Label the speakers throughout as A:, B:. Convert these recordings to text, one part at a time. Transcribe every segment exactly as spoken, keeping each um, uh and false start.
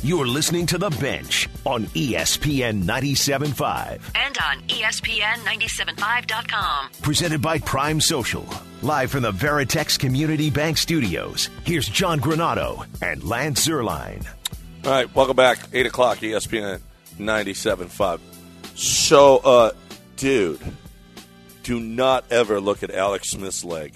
A: You're listening to The Bench on E S P N ninety-seven point five.
B: And on E S P N ninety-seven point five dot com.
A: Presented by Prime Social. Live from the Veritex Community Bank Studios, here's John Granado and Lance Zierlein.
C: All right, welcome back. eight o'clock, E S P N ninety-seven point five. So, uh, dude, do not ever look at Alex Smith's leg.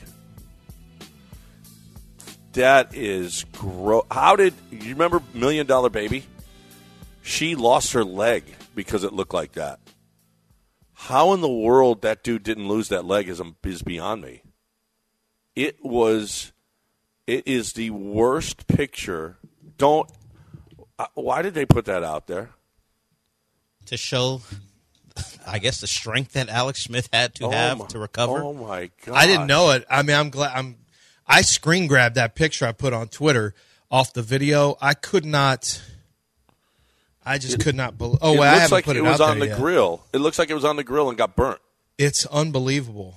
C: That is gross. How did you remember Million Dollar Baby? She lost her leg because it looked like that. How in the world that dude didn't lose that leg is, is beyond me. It was, it is the worst picture. Don't, uh, why did they put that out there?
D: To show, I guess, the strength that Alex Smith had to
C: oh
D: have
C: my,
D: to recover.
C: Oh, my God.
E: I didn't know it. I mean, I'm glad. I'm. I screen grabbed that picture I put on Twitter off the video. I could not. I just it, could not believe. Oh,
C: it
E: well, I
C: looks
E: haven't
C: like
E: put
C: it
E: it
C: was
E: out
C: on
E: there
C: the
E: yet.
C: grill. It looks like it was on the grill and got burnt.
E: It's unbelievable.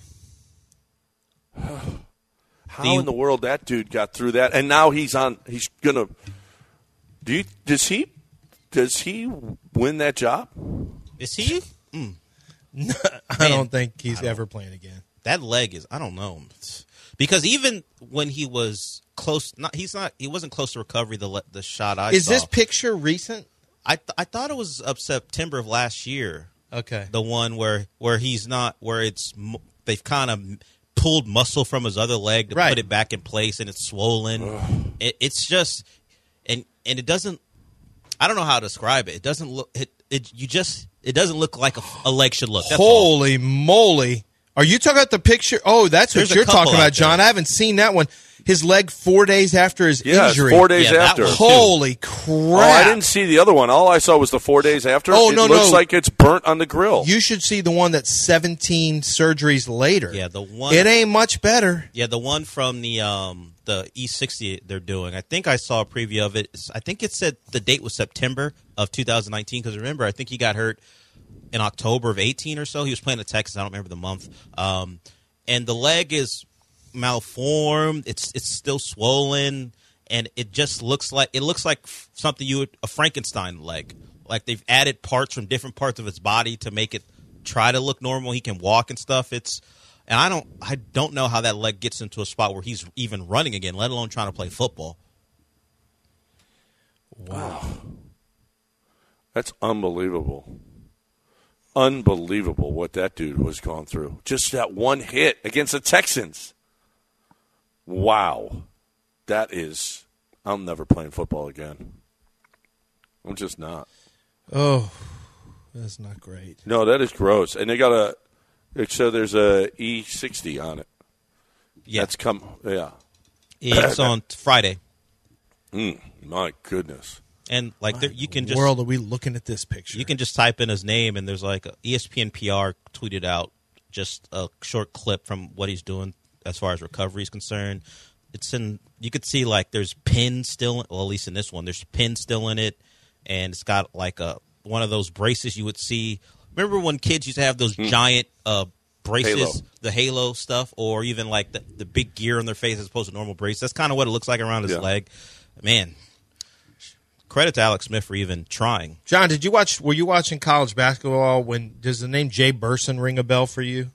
C: How
D: the,
C: in the world that dude got through that? And now he's on. He's gonna. Do you? Does he? Does he win that job?
D: Is he? Mm.
E: I
D: Man,
E: don't think he's
D: don't,
E: ever playing again.
D: That leg is. I don't know. It's, because even when he was close, not he's not. He wasn't close to recovery. The the shot I
E: is
D: saw.
E: this picture recent?
D: I th- I thought it was of September of last year.
E: Okay,
D: the one where where he's not where it's they've kind of pulled muscle from his other leg to
E: right.
D: put it back in place and it's swollen. It, it's just and and it doesn't. I don't know how to describe it. It doesn't look. It, it you just it doesn't look like a, a leg should look. That's
E: Holy
D: all.
E: moly! Are you talking about the picture? Oh, that's
D: There's
E: what you're talking about, John.
D: there.
E: I haven't seen that one. His leg four days after his
C: yeah,
E: injury.
C: four days
D: yeah,
C: after.
E: Holy crap!
C: Oh, I didn't see the other one. All I saw was the four days after.
E: Oh,
C: it
E: no,
C: looks
E: no.
C: like it's burnt on the grill.
E: You should see the one that's seventeen surgeries later.
D: Yeah, the one.
E: It ain't much better.
D: Yeah, the one from the um the E sixty they're doing. I think I saw a preview of it. I think it said the date was September of two thousand nineteen. Because remember, I think he got hurt in October of eighteen or so. He was playing at Texas. I don't remember the month. Um, and the leg is malformed. It's it's still swollen. And it just looks like it looks like something you would a Frankenstein leg. Like they've added parts from different parts of his body to make it try to look normal. He can walk and stuff. It's and I don't I don't know how that leg gets into a spot where he's even running again, let alone trying to play football.
C: Wow, that's unbelievable. Unbelievable what that dude was going through. Just that one hit against the Texans. Wow. That is, I'm never playing football again. I'm just not.
E: Oh, that's not great.
C: No, that is gross. And they got a, so there's a E sixty on it.
D: Yeah.
C: That's come, yeah.
D: It's on Friday.
C: Mm, my goodness.
D: And like there, you can just
E: world are we looking at this picture?
D: You can just type in his name and there's like a E S P N P R tweeted out just a short clip from what he's doing as far as recovery is concerned. It's in. You could see like there's pins still. Well, at least in this one, there's pins still in it, and it's got like a one of those braces you would see. Remember when kids used to have those mm. giant uh, braces,
C: Halo.
D: the Halo stuff, or even like the, the big gear on their face as opposed to normal braces. That's kind of what it looks like around his
C: yeah.
D: leg. Man, credit to Alex Smith for even trying.
E: John, did you watch? Were you watching college basketball? When does the name Jay Burson ring a bell for you?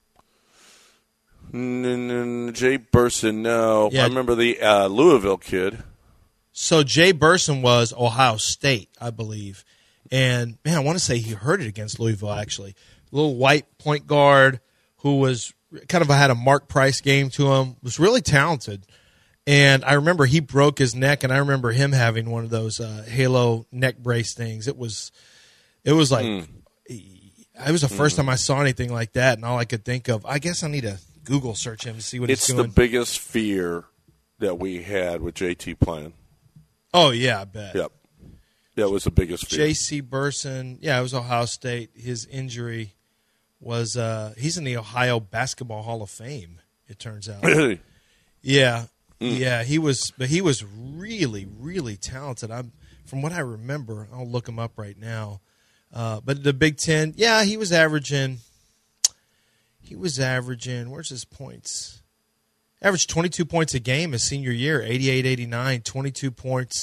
C: Jay Burson, no.
E: Yeah.
C: I remember the uh, Louisville kid.
E: So Jay Burson was Ohio State, I believe. And, man, I want to say he hurt it against Louisville, actually. Little white point guard who was kind of had a Mark Price game to him, was really talented. And I remember he broke his neck, and I remember him having one of those uh, Halo neck brace things. It was, it was like, mm. it was the first mm. time I saw anything like that, and all I could think of, I guess I need to Google search him to see what
C: it's
E: he's doing.
C: It's the biggest fear that we had with J T playing.
E: Oh, yeah, I bet.
C: Yep. That was the biggest fear.
E: J C Burson, yeah, it was Ohio State. His injury was uh, he's in the Ohio Basketball Hall of Fame, it turns out.
C: Really?
E: Yeah.
C: Mm.
E: Yeah, he was but he was really, really talented. I'm from what I remember, I'll look him up right now. Uh, but the Big Ten, yeah, he was averaging He was averaging, where's his points? Averaged twenty-two points a game his senior year, eighty-eight eighty-nine, twenty-two points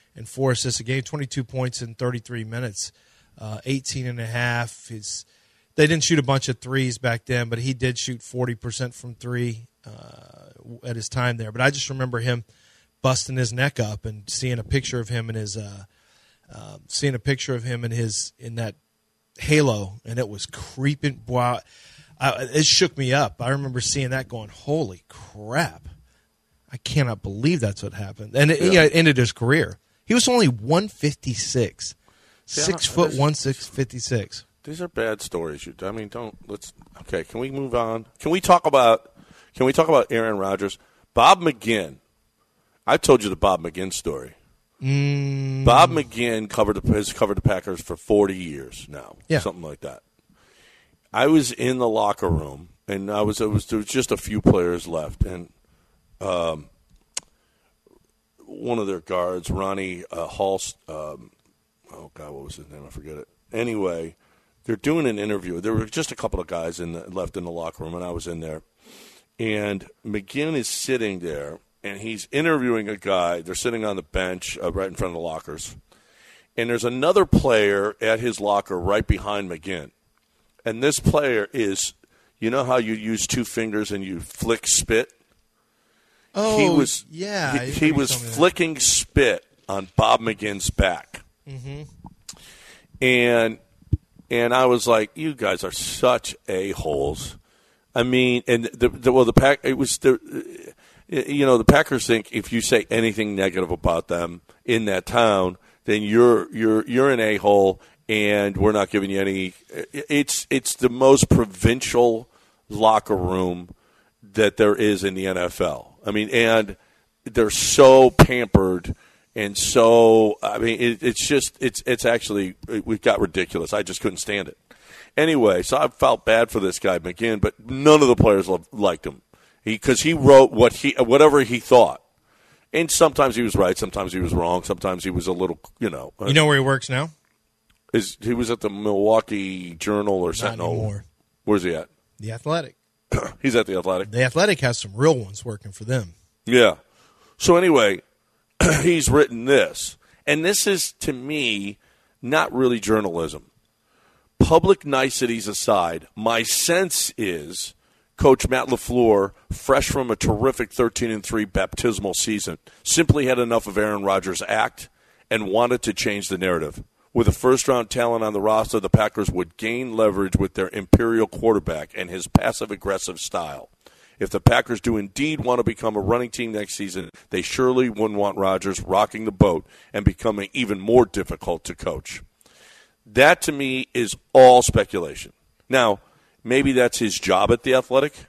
E: and four assists a game, twenty-two points in thirty-three minutes, uh, eighteen and a half. His, they didn't shoot a bunch of threes back then, but he did shoot forty percent from three uh, at his time there. But I just remember him busting his neck up and seeing a picture of him in his uh, uh, seeing a picture of him in his in that halo, and it was creeping. Wow, I, it shook me up. I remember seeing that, going, "Holy crap! I cannot believe that's what happened." And it,
C: Yeah.
E: you know, it ended his career. He was only one fifty-six,
C: Yeah,
E: six foot
C: this-
E: one, six fifty-six.
C: These are bad stories. You, I mean, don't let's. Okay, can we move on? Can we talk about? Can we talk about Aaron Rodgers? Bob McGinn. I told you the Bob McGinn story.
E: Mm.
C: Bob McGinn covered the, has covered the Packers for forty years now,
E: Yeah.
C: something like that. I was in the locker room, and I was, it was there was just a few players left, and um, one of their guards, Ronnie uh, Halst, um, oh God, what was his name? I forget it. Anyway, they're doing an interview. There were just a couple of guys in the, left in the locker room, and I was in there. And McGinn is sitting there, and he's interviewing a guy. They're sitting on the bench uh, right in front of the lockers. And there's another player at his locker right behind McGinn. And this player is, you know how you use two fingers and you flick spit?
E: Oh,
C: he was,
E: yeah. I
C: He, he
E: remember you
C: was
E: telling me that.
C: flicking spit on Bob McGinn's back.
E: Mm-hmm.
C: And and I was like, you guys are such a-holes. I mean, and the, the well, the pack it was the, you know, the Packers think if you say anything negative about them in that town, then you're you're you're an a-hole, and we're not giving you any. It's it's the most provincial locker room that there is in the N F L. I mean, and they're so pampered. And so, I mean, it, it's just, it's it's actually, it, we got ridiculous. I just couldn't stand it. Anyway, so I felt bad for this guy, McGinn, but none of the players loved, liked him. Because he, he wrote what he, whatever he thought. And sometimes he was right, sometimes he was wrong, sometimes he was a little, you know.
E: You know where he works now?
C: Is He was at the Milwaukee Journal or
E: Not
C: Sentinel.
E: anymore.
C: Where's he at?
E: The Athletic.
C: He's at the Athletic.
E: The Athletic has some real ones working for them.
C: Yeah. So anyway, he's written this. And this is, to me, not really journalism. Public niceties aside, my sense is Coach Matt LaFleur, fresh from a terrific thirteen and three baptismal season, simply had enough of Aaron Rodgers' act and wanted to change the narrative. With a first-round talent on the roster, the Packers would gain leverage with their imperial quarterback and his passive-aggressive style. If the Packers do indeed want to become a running team next season, they surely wouldn't want Rodgers rocking the boat and becoming even more difficult to coach. That, to me, is all speculation. Now, maybe that's his job at the Athletic.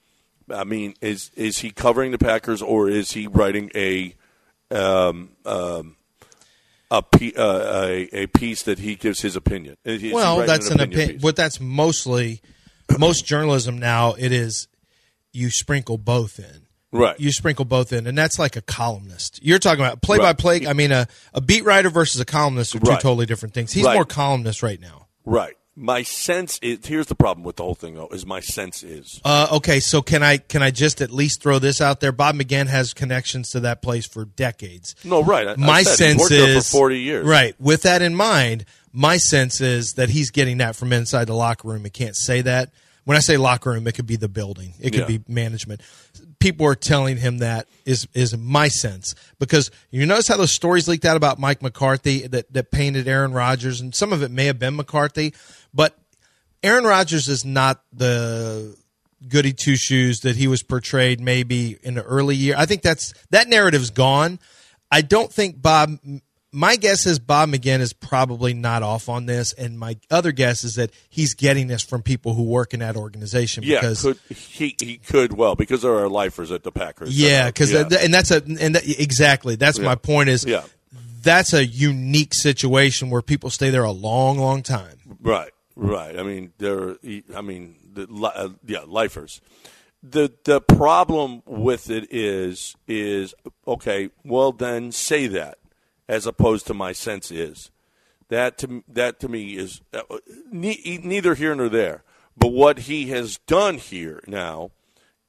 C: I mean, is is he covering the Packers, or is he writing a um, um, a, pe- uh, a a piece that he gives his opinion? Is he
E: Well,
C: writing
E: that's an opinion.
C: piece?
E: But that's mostly, most journalism now, it is you sprinkle both in.
C: Right.
E: You sprinkle both in, and that's like a columnist. You're talking about play-by-play.
C: Right.
E: I mean, a, a beat writer versus a columnist are two
C: Right.
E: totally different things. He's
C: Right.
E: more columnist right now.
C: Right. My sense is, here's the problem with the whole thing, though, is my sense is.
E: Uh, okay, so can I can I just at least throw this out there? Bob McGinn has connections to that place for decades.
C: No, right. I,
E: My
C: I said,
E: sense
C: he's worked
E: is
C: there for forty years.
E: Right. With that in mind, my sense is that he's getting that from inside the locker room. He can't say that. When I say locker room, it could be the building. It could
C: Yeah.
E: be management. People are telling him that is is my sense, because you notice how those stories leaked out about Mike McCarthy that, that painted Aaron Rodgers, and some of it may have been McCarthy, but Aaron Rodgers is not the goody two shoes that he was portrayed maybe in the early year. I think that's that narrative's gone. I don't think Bob. My guess is Bob McGinn is probably not off on this, and my other guess is that he's getting this from people who work in that organization.
C: Yeah,
E: because,
C: could, he he could well because there are lifers at the Packers.
E: yeah, because
C: yeah.
E: and that's a and that, exactly that's
C: Yeah.
E: my point is
C: Yeah.
E: that's a unique situation where people stay there a long, long time.
C: Right, right. I mean, they're. I mean, the, li- uh, yeah, lifers. The the problem with it is is okay. Well, then say that, as opposed to my sense is that to that to me is uh, ne- neither here nor there. But what he has done here now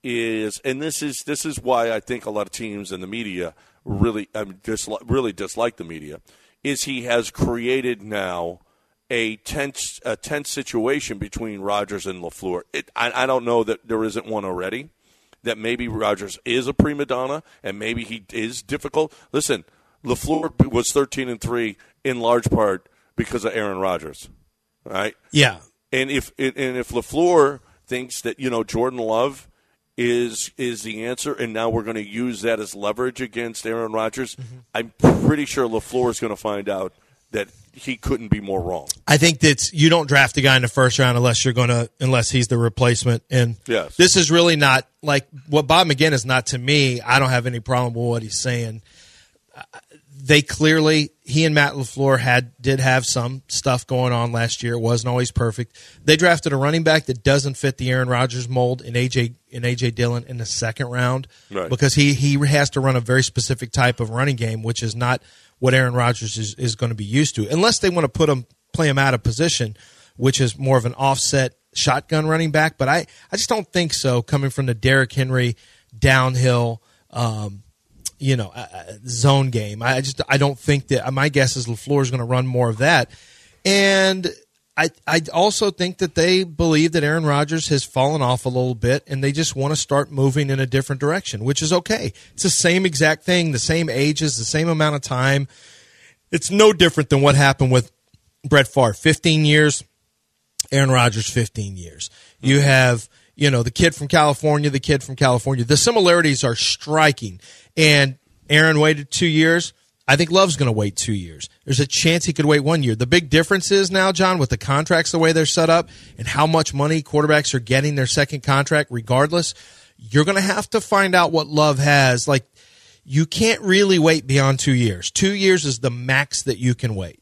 C: is, and this is this is why I think a lot of teams and the media really I mean, disli- really dislike the media, is he has created now a tense a tense situation between Rodgers and LaFleur. It, I, I don't know that there isn't one already, that maybe Rodgers is a prima donna and maybe he is difficult. Listen, LaFleur was thirteen and three in large part because of Aaron Rodgers, right?
E: Yeah.
C: And if and if LaFleur thinks that, you know, Jordan Love is is the answer, and now we're going to use that as leverage against Aaron Rodgers, mm-hmm. I'm pretty sure LaFleur is going to find out that he couldn't be more wrong.
E: I think that you don't draft a guy in the first round unless you're going to, unless he's the replacement. And
C: yes.
E: This is really not like what Bob McGinn is not to me. I don't have any problem with what he's saying. They clearly, he and Matt LaFleur had did have some stuff going on last year. It wasn't always perfect. They drafted a running back that doesn't fit the Aaron Rodgers mold in A J in A J Dillon in the second round,
C: right.
E: because he he has to run a very specific type of running game, which is not what Aaron Rodgers is, is going to be used to, unless they want to put him play him out of position, which is more of an offset shotgun running back. But I, I just don't think so. Coming from the Derrick Henry downhill. Um, you know, uh, zone game. I just I don't think that. My guess is LaFleur is going to run more of that, and I I also think that they believe that Aaron Rodgers has fallen off a little bit, and they just want to start moving in a different direction, which is okay. It's the same exact thing, the same ages, the same amount of time. It's no different than what happened with Brett Favre. Fifteen years, Aaron Rodgers, fifteen years. You have, you know, the kid from California, the kid from California. The similarities are striking. And Aaron waited two years. I think Love's going to wait two years. There's a chance he could wait one year. The big difference is now, John, with the contracts the way they're set up and how much money quarterbacks are getting their second contract regardless, you're going to have to find out what Love has. Like, you can't really wait beyond two years. Two years is the max that you can wait.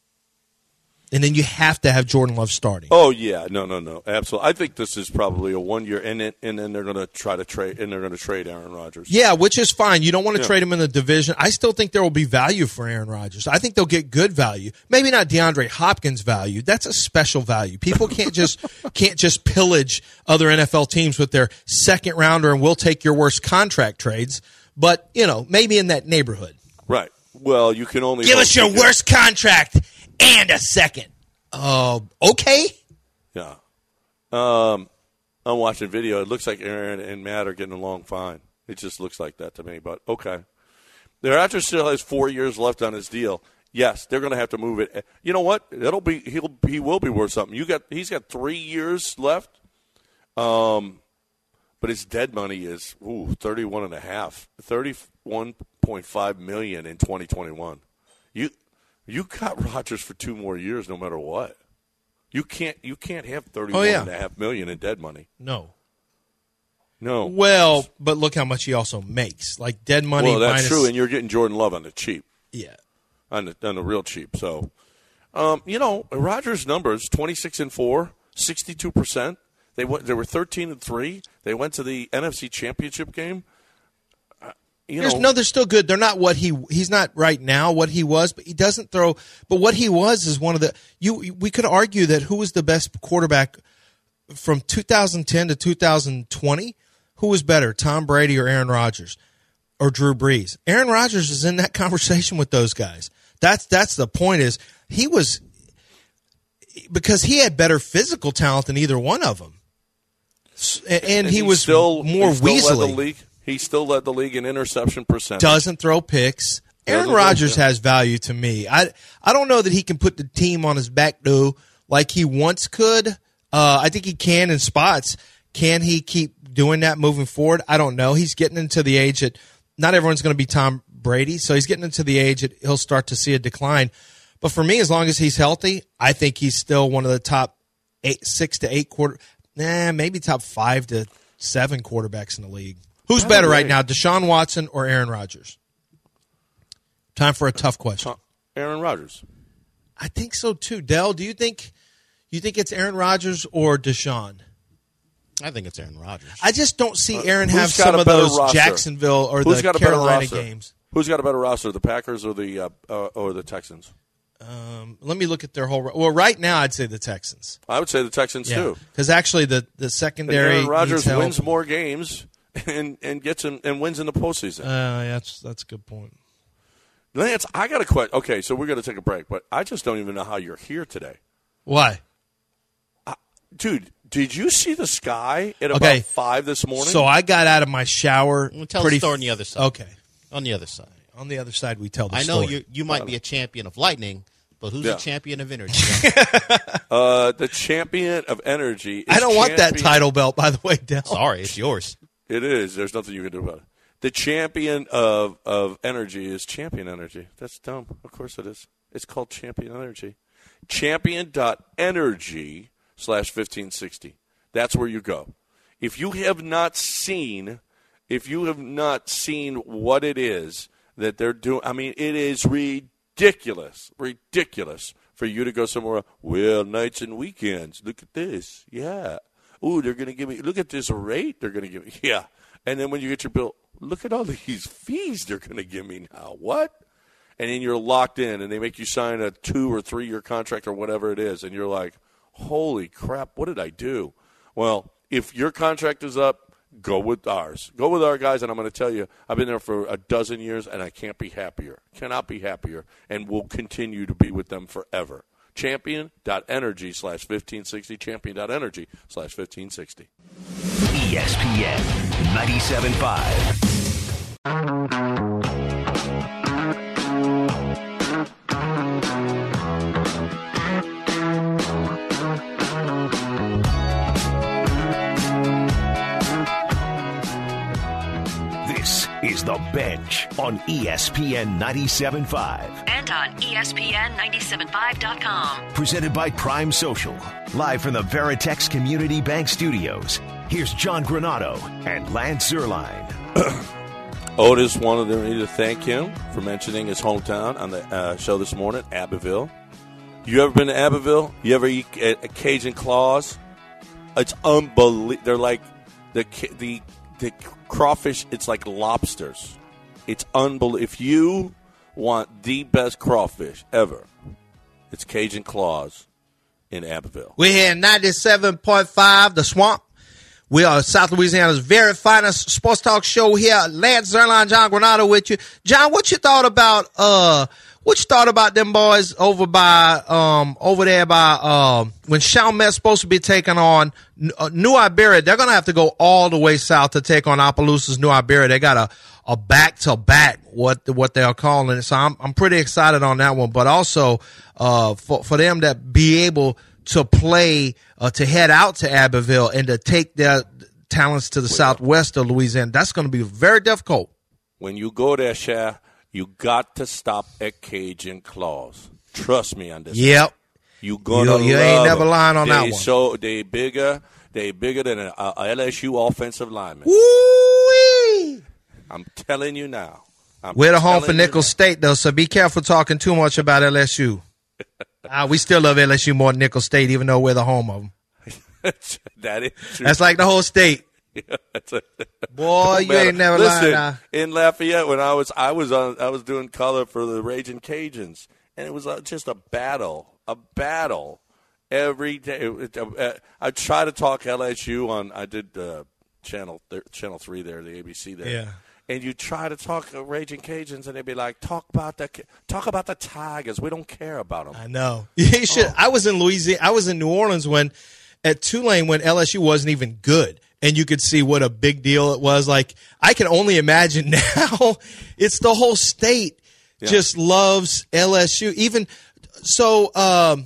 E: And then you have to have Jordan Love starting.
C: Oh yeah, no, no, no, absolutely. I think this is probably a one year, and then and then they're going to try to trade, and they're going to trade Aaron Rodgers.
E: Yeah, which is fine. You don't want to
C: yeah.
E: trade him in the division. I still think there will be value for Aaron Rodgers. I think they'll get good value. Maybe not DeAndre Hopkins value. That's a special value. People can't just can't just pillage other N F L teams with their second rounder and we'll take your worst contract trades. But you know, maybe in that neighborhood.
C: Right. Well, you can only
E: give us your worst contract and a second. Oh, uh, okay.
C: Yeah. Um, I'm watching video. It looks like Aaron and Matt are getting along fine. It just looks like that to me, but okay. Their actor still has four years left on his deal. Yes, they're going to have to move it. You know what? It'll be he'll he will be worth something. You got he's got three years left. Um, but his dead money is ooh thirty-one and a half, thirty-one point five million in twenty twenty-one. You. You got Rodgers for two more years, no matter what. You can't. You can't have thirty-one
E: oh, yeah.
C: and a half million in dead money.
E: No.
C: No.
E: Well, but look how much he also makes. Like dead money.
C: Well, that's
E: minus,
C: true, and you're getting Jordan Love on the cheap.
E: Yeah.
C: On the on the real cheap. So, um, you know, Rodgers' numbers: twenty-six and four, sixty-two percent. They went. They were thirteen and three. They went to the N F C Championship game. You know,
E: no, they're still good. They're not what he he's not right now what he was, but he doesn't throw. But what he was is one of the you. We could argue that who was the best quarterback from two thousand ten to two thousand twenty. Who was better, Tom Brady or Aaron Rodgers or Drew Brees? Aaron Rodgers is in that conversation with those guys. That's that's the point. Is he was because he had better physical talent than either one of them, and, and he,
C: he
E: was
C: still
E: more
C: he still
E: weaselly.
C: led the league. He still led the league in interception percentage.
E: Doesn't throw picks. Aaron Rodgers has value to me. I I don't know that he can put the team on his back, though, like he once could. Uh, I think he can in spots. Can he keep doing that moving forward? I don't know. He's getting into the age that not everyone's going to be Tom Brady, so he's getting into the age that he'll start to see a decline. But for me, as long as he's healthy, I think he's still one of the top eight, six to eight quarter, nah, maybe top five to seven quarterbacks in the league. Who's better right now, Deshaun Watson or Aaron Rodgers? Time for a tough question.
C: Aaron Rodgers.
E: I think so too. Dell, do you think you think it's Aaron Rodgers or Deshaun?
D: I think it's Aaron Rodgers.
E: I just don't see Aaron
C: uh,
E: have some of those roster? Jacksonville or
C: who's
E: the Carolina games.
C: Who's got a better roster, the Packers or the uh, uh, or the Texans?
E: Um, let me look at their whole. Well, right now I'd say the Texans.
C: I would say the Texans
E: yeah.
C: too,
E: because actually the the secondary.
C: Aaron Rodgers
E: needs help.
C: wins more games and and gets him and wins in the postseason.
E: Uh, that's that's a good point.
C: Lance, I got a question. Okay, so we're going to take a break, but I just don't even know how you're here today.
E: Why?
C: Uh, dude, did you see the sky at
E: Okay.
C: about five this morning?
E: So I got out of my shower.
D: We'll tell
E: pretty
D: the story on the other side.
E: Okay.
D: On the other side.
E: On the other side, we tell the
D: I know
E: story.
D: you you might be a champion of lightning, but who's
C: Yeah.
D: a champion of energy?
C: uh, the champion of energy is
E: I don't want that
C: champion-
E: title belt, by the way, Del.
D: Sorry, it's yours.
C: It is. There's nothing you can do about it. The champion of, of energy is Champion Energy. That's dumb. Of course it is. It's called Champion Energy. Champion.energy slash fifteen sixty. That's where you go. If you have not seen, if you have not seen what it is that they're doing, I mean, it is ridiculous, ridiculous for you to go somewhere. Well, nights and weekends. Look at this. Yeah. Ooh, they're going to give me, look at this rate they're going to give me. Yeah. And then when you get your bill, look at all these fees they're going to give me now. What? And then you're locked in, and they make you sign a two- or three-year contract or whatever it is, and you're like, holy crap, what did I do? Well, if your contract is up, go with ours. Go with our guys, and I'm going to tell you, I've been there for a dozen years, and I can't be happier. Cannot be happier, and will continue to be with them forever. Champion.energy slash 1560, champion.energy slash 1560.
A: E S P N ninety-seven point five. This is The Bench on E S P N ninety-seven point five.
B: And on E S P N nine seven five dot com.
A: Presented by Prime Social. Live from the Veritex Community Bank Studios. Here's John Granado and Lance Zierlein.
C: Otis wanted me to thank him for mentioning his hometown on the uh, show this morning, Abbeville. You ever been to Abbeville? You ever eat a, a Cajun Claws? It's unbelievable. They're like the the the crawfish. It's like lobsters. It's unbelievable. If you want the best crawfish ever, it's Cajun Claws in Abbeville.
E: We're here at ninety-seven point five, The Swamp. We are South Louisiana's very finest sports talk show here. Lance Zierlein, John Granado with you. John, what you thought about uh what you thought about them boys over by um over there by um when Chalmette's supposed to be taking on uh, New Iberia? They're gonna have to go all the way south to take on Opelousas New Iberia. They got a a back to back what what they're calling it. So I'm I'm pretty excited on that one. But also uh for for them to be able to play, uh, to head out to Abbeville and to take their talents to the well, southwest of Louisiana, that's going to be very difficult.
C: When you go there, Shah, you got to stop at Cajun Claws. Trust me on this.
E: Yep.
C: One. You gonna
E: you, you
C: love
E: ain't never
C: it.
E: lying on
C: they
E: that one.
C: So they bigger, they bigger than a, a L S U offensive lineman.
E: Woo-wee.
C: I'm telling you now. I'm
E: We're the home for
C: you
E: Nicholls
C: now.
E: State, though, so be careful talking too much about L S U. Uh, we still love L S U more than Nicholls State, even though we're the home of them.
C: That is true.
E: That's like the whole state.
C: Yeah, that's a,
E: Boy, you
C: matter.
E: ain't never
C: Listen,
E: lied. Now.
C: In Lafayette, when I was I was on I was doing color for the Raging Cajuns, and it was uh, just a battle, a battle every day. It, uh, I try to talk L S U on. I did uh, channel th- channel three there, the A B C there.
E: Yeah.
C: And you try to talk uh, Raging Cajuns, and they'd be like, "Talk about the talk about the Tigers. We don't care about them."
E: I know. You should. Oh. I was in Louisiana. I was in New Orleans when at Tulane when L S U wasn't even good, and you could see what a big deal it was. Like I can only imagine now. It's the whole state yeah. just loves L S U. Even so. Um,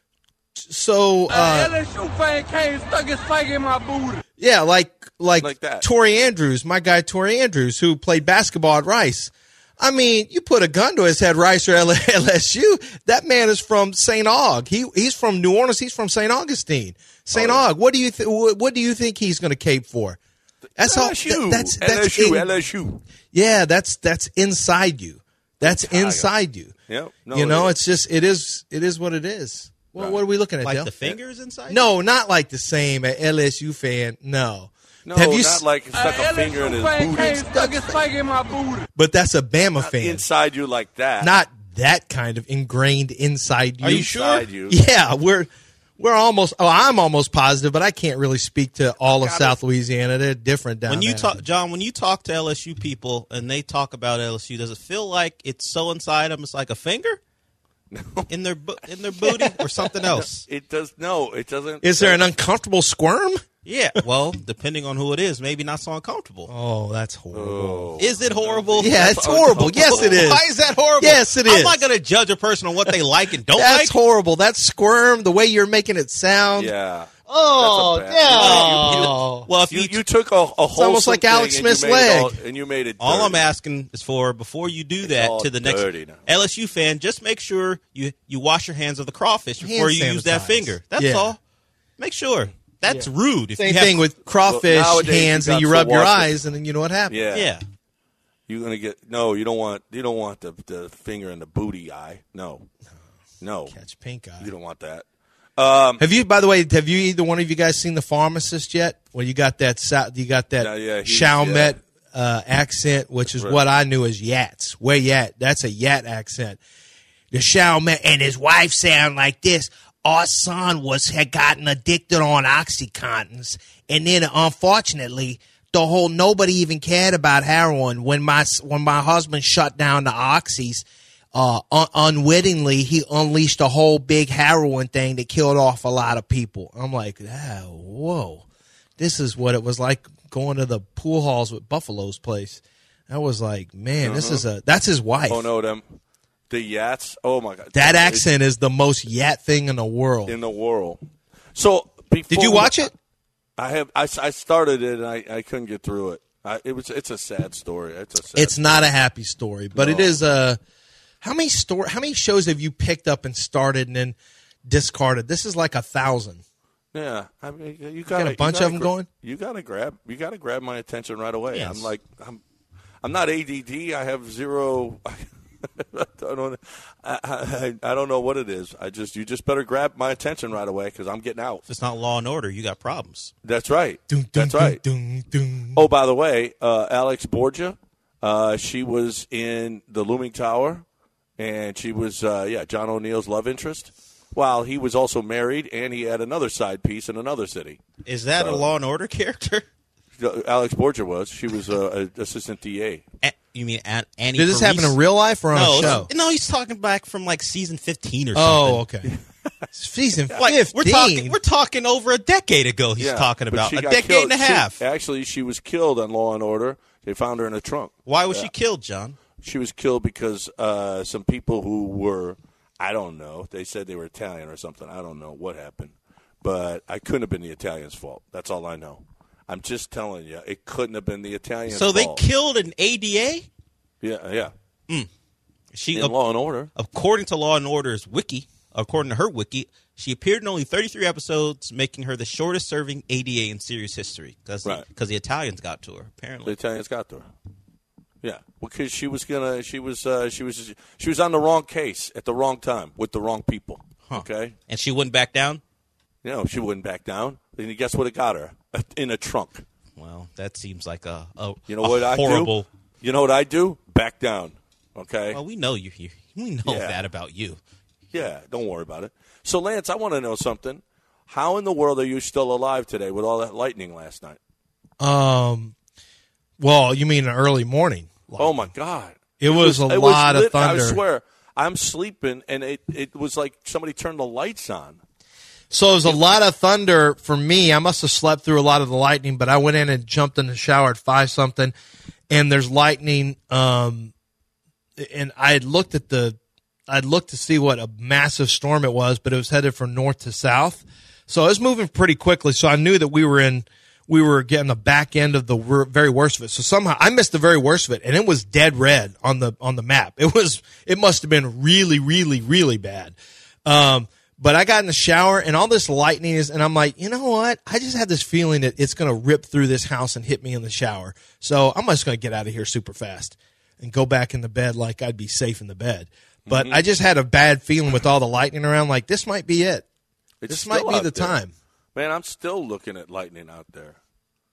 E: so uh,
F: L S U fan came stuck his flag in my booty.
E: Yeah, like. Like,
C: like that.
E: Torrey Andrews, my guy Torrey Andrews, who played basketball at Rice. I mean, you put a gun to his head, Rice or L S U, that man is from Saint Aug. He he's from New Orleans. He's from Saint Augustine. Saint
C: Oh, yeah.
E: Aug. What do you th- what do you think he's going to cape for? That's
C: L S U.
E: all. That, that's that's
C: L S U.
E: in,
C: L S U.
E: Yeah, that's that's inside you. That's
C: Tiger.
E: inside you.
C: Yep. No,
E: you know,
C: it
E: it's just it is it is what it is. Well,
C: Right.
E: what are we looking at?
D: Like
E: Del?
D: the fingers inside?
E: No, not like the same. An L S U fan. No.
C: No,
E: Have you
C: not
E: s-
C: like stuck a
F: Uh,
C: finger in his
F: fan
C: booty.
F: came stuck his flag in my booty.
E: But that's a Bama fan.
C: Inside you like that.
E: Not that kind of ingrained inside you.
D: Are you sure?
C: Inside you.
E: Yeah, we're We're almost. Oh, I'm almost positive, but I can't really speak to all of
C: Got
E: South
C: it.
E: Louisiana. They're different down
D: When you
E: there.
D: talk, John, when you talk to L S U people and they talk about L S U, does it feel like it's so inside them? It's like a finger in their bo- in their booty or something else?
C: It does no. It doesn't.
E: Is there an uncomfortable squirm?
D: Yeah. Well, depending on who it is, maybe not so uncomfortable.
E: Oh, that's horrible.
D: Is it horrible?
E: Yeah, it's horrible. Yes, it is.
D: Why is that horrible?
E: Yes, it
D: I'm
E: is.
D: not going to judge a person on what they like and don't
E: That's
D: like.
E: horrible. That squirm, the way you're making it sound.
C: Yeah.
E: Oh,
C: That's a bad-
E: no.
D: Well, if
C: You,
D: you,
C: you took a, a whole
E: almost like Alex Smith's leg.
C: and you made it.
D: all I'm
C: dirty.
D: asking is for before you do that
C: all
D: to the next
C: dirty now.
D: L S U fan, just make sure you you wash your hands of the crawfish
E: Hand
D: before you use that
E: sanitize.
D: finger. That's
E: Yeah.
D: all. Make sure. That's rude. If
E: Same
D: you have,
E: thing with crawfish
C: Well, nowadays
E: hands,
C: you
E: and you
C: got
E: rub
C: to
E: your
C: wash it.
E: eyes, and then you know what happens.
C: Yeah.
D: Yeah.
C: You're gonna get no. You don't want. You don't want the the finger in the booty eye. No. No.
E: Catch pink eye.
C: You don't want that. Um,
E: Have you, by the way, have you either one of you guys seen The Pharmacist yet? Well, you got that, Sa- you got that
C: Yeah, yeah, he's-
E: Chalmette uh, accent, which is
C: Right.
E: what I knew as Yats. Where Yat? That's a Yat accent. The Chalmette and his wife sound like this. Our son was had gotten addicted on OxyContins, and then unfortunately, the whole nobody even cared about heroin when my when my husband shut down the oxys. Uh, un- unwittingly, he unleashed a whole big heroin thing that killed off a lot of people. I'm like, ah, whoa, this is what it was like going to the pool halls with Buffalo's place. I was like, man, this is a that's his wife.
C: oh no, them the Yats. Oh my god,
E: That
C: It's
E: accent is the most Yat thing in the world.
C: in the world. So before
E: Did you watch it?
C: I have. I, I started it and I, I couldn't get through it. I, it was. It's a sad story. It's a. Sad
E: It's not a happy story, but it
C: No.
E: is a. How many store? How many shows have you picked up and started and then discarded? This is like a thousand.
C: Yeah, I mean, you got
E: got a bunch of them going?
C: You got to grab. You got to grab my attention right away.
D: Yes.
C: I'm like, I'm, I'm not A D D. I have zero. I don't. I, I, I don't know what it is. I just. You just better grab my attention right away because I'm getting out.
D: if it's not Law and Order, you got problems.
C: That's right.
E: Dun, dun,
C: That's
E: dun,
C: right.
E: dun, dun.
C: Oh, by the way, uh, Alex Borgia, uh, she was in The Looming Tower, and she was, uh, yeah, John O'Neill's love interest. While he was also married, and he had another side piece in another city.
D: Is that a Law and Order character?
C: Alex Borgia was. She was uh, an assistant D A.
D: A- you mean An- Annie?
E: Did this
D: Parise?
E: happen in real life or on
D: No,
E: a show?
D: no, he's talking back from like season fifteen or
E: Oh,
D: something.
E: okay. Season
D: Like,
E: fifteen.
D: we're talking, we're talking over a decade ago. He's
C: Yeah,
D: talking
C: but
D: about
C: she
D: a
C: got
D: decade
C: killed.
D: and a
C: She-
D: half.
C: actually, she was killed on Law and Order. They found her in a trunk.
D: Why was
C: Yeah.
D: she killed, John?
C: She was killed because uh, some people who were, I don't know, they said they were Italian or something. I don't know what happened. But I couldn't have been the Italians' fault. That's all I know. I'm just telling you, it couldn't have been the Italians'
D: So they
C: fault.
D: killed an A D A.
C: Yeah, yeah.
D: She,
C: In Law and Order.
D: according to Law and Order's wiki, according to her wiki, she appeared in only thirty-three episodes, making her the shortest-serving A D A in series history because
C: Right.
D: the, the Italians got to her.
C: The
D: Apparently,
C: Italians got to her. Yeah, because she was gonna, she was, uh, she was, she was on the wrong case at the wrong time with the wrong people. Okay,
D: and she wouldn't back down.
C: you know, she wouldn't back down. Then guess what? It got her in a trunk.
D: Well, that seems like a, a
C: You know
D: a
C: what I
D: horrible.
C: do? You know what I do? Back down. Okay.
D: Well, we know you. you we know
C: Yeah.
D: that about you.
C: Yeah, don't worry about it. So, Lance, I want to know something. How in the world are you still alive today with all that lightning last night?
E: Um, well, you mean an early morning?
C: Oh my God!
E: It was a
C: it
E: lot of
C: lit- I
E: thunder.
C: swear, I'm sleeping, and it it was like somebody turned the lights on.
E: So it was a lot of thunder for me. I must have slept through a lot of the lightning, but I went in and jumped in the shower at five something, and there's lightning. Um, and I had looked at the, I'd looked to see what a massive storm it was, but it was headed from north to south, so it was moving pretty quickly. So I knew that we were in, we were getting the back end of the wor- very worst of it. So somehow I missed the very worst of it, and it was dead red on the on the map. It was, it must have been really, really, really bad. Um, But I got in the shower and all this lightning is, and I'm like, you know what? I just had this feeling that it's going to rip through this house and hit me in the shower. So I'm just going to get out of here super fast and go back in the bed like I'd be safe in the bed. But I just had a bad feeling with all the lightning around. Like, this might be it.
C: It's
E: This might
C: still
E: be
C: out
E: the
C: there.
E: time.
C: Man, I'm still looking at lightning out there.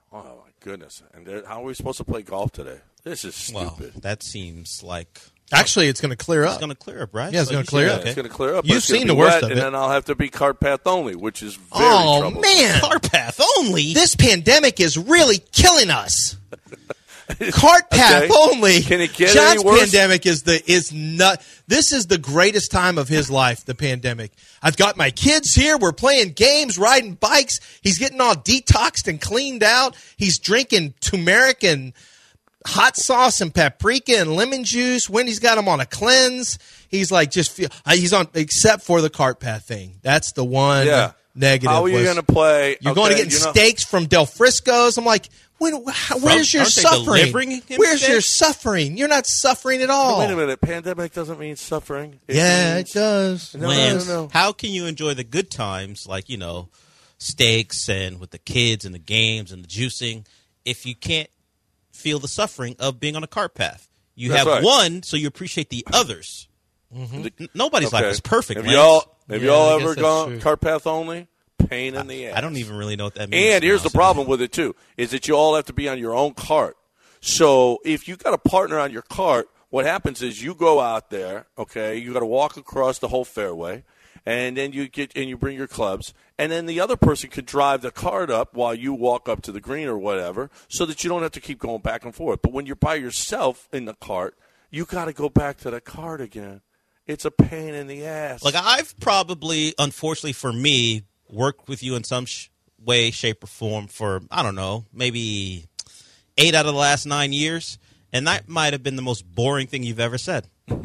C: Oh, my goodness. And there- how are we supposed to play golf today? This is
D: Well,
C: stupid.
D: that seems like
E: Actually, it's going to clear
D: it's
E: up.
D: going to clear up, right?
E: Yeah, it's
D: So
E: gonna
D: you
E: clear
D: should-
E: up.
C: It's
D: Okay.
C: going to clear up. but
E: You've
C: it's gonna
E: seen
C: be
E: the worst
C: wet,
E: of
C: and
E: it.
C: then I'll have to be cart path only, which is very
E: Oh,
C: troublesome.
E: man.
D: Car path only.
E: This pandemic is really killing us. Cart path
C: Okay.
E: only.
C: Can it get
E: John's
C: any worse?
E: pandemic is the is not. This is the greatest time of his life. The pandemic. I've got my kids here. We're playing games, riding bikes. He's getting all detoxed and cleaned out. He's drinking turmeric and hot sauce and paprika and lemon juice. Wendy's got him on a cleanse. He's like just feel. uh, He's on except for the cart path thing. That's the one
C: Yeah.
E: negative.
C: How are you
E: was-
C: going to play?
E: You're going to
C: okay,
E: get
C: you're not-
E: steaks from Del Frisco's. I'm like, when, how, where's your
D: aren't they
E: suffering?
D: delivering him
E: Where's your
D: steaks?
E: suffering? You're not suffering at all.
C: Wait a minute. Pandemic doesn't mean suffering. It
E: Yeah,
C: means-
E: it does.
C: No,
D: When-
C: no, no.
D: How can you enjoy the good times, like, you know, steaks and with the kids and the games and the juicing, if you can't feel the suffering of being on a cart path? You
C: That's
D: have
C: right.
D: one, so you appreciate the others. N- Nobody's life
C: Okay.
D: is perfect,
C: Have
D: Lance.
C: y'all have
E: Yeah,
C: y'all
E: I
C: ever
E: guess that's
C: gone
E: true.
C: cart path only? Pain in the ass.
D: I don't even really know what that means.
C: And here's
D: now,
C: the
D: so-
C: problem with it too: is that you all have to be on your own cart. So if you got a partner on your cart, what happens is you go out there. Okay, you got to walk across the whole fairway, and then you get and you bring your clubs, and then the other person could drive the cart up while you walk up to the green or whatever, so that you don't have to keep going back and forth. But when you're by yourself in the cart, you got to go back to the cart again. It's a pain in the ass.
D: Like, I've probably, unfortunately for me, worked with you in some sh- way, shape, or form for, I don't know, maybe eight out of the last nine years. And that might have been the most boring thing you've ever said.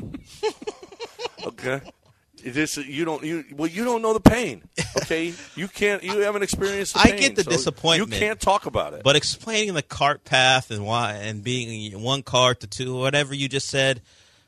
C: Okay. This you don't you well you don't know the pain. Okay, you can't you haven't experienced the
D: I
C: pain.
D: get the
C: so
D: disappointment.
C: You can't talk about it.
D: But explaining the cart path and why, and being in one cart to two, whatever you just said,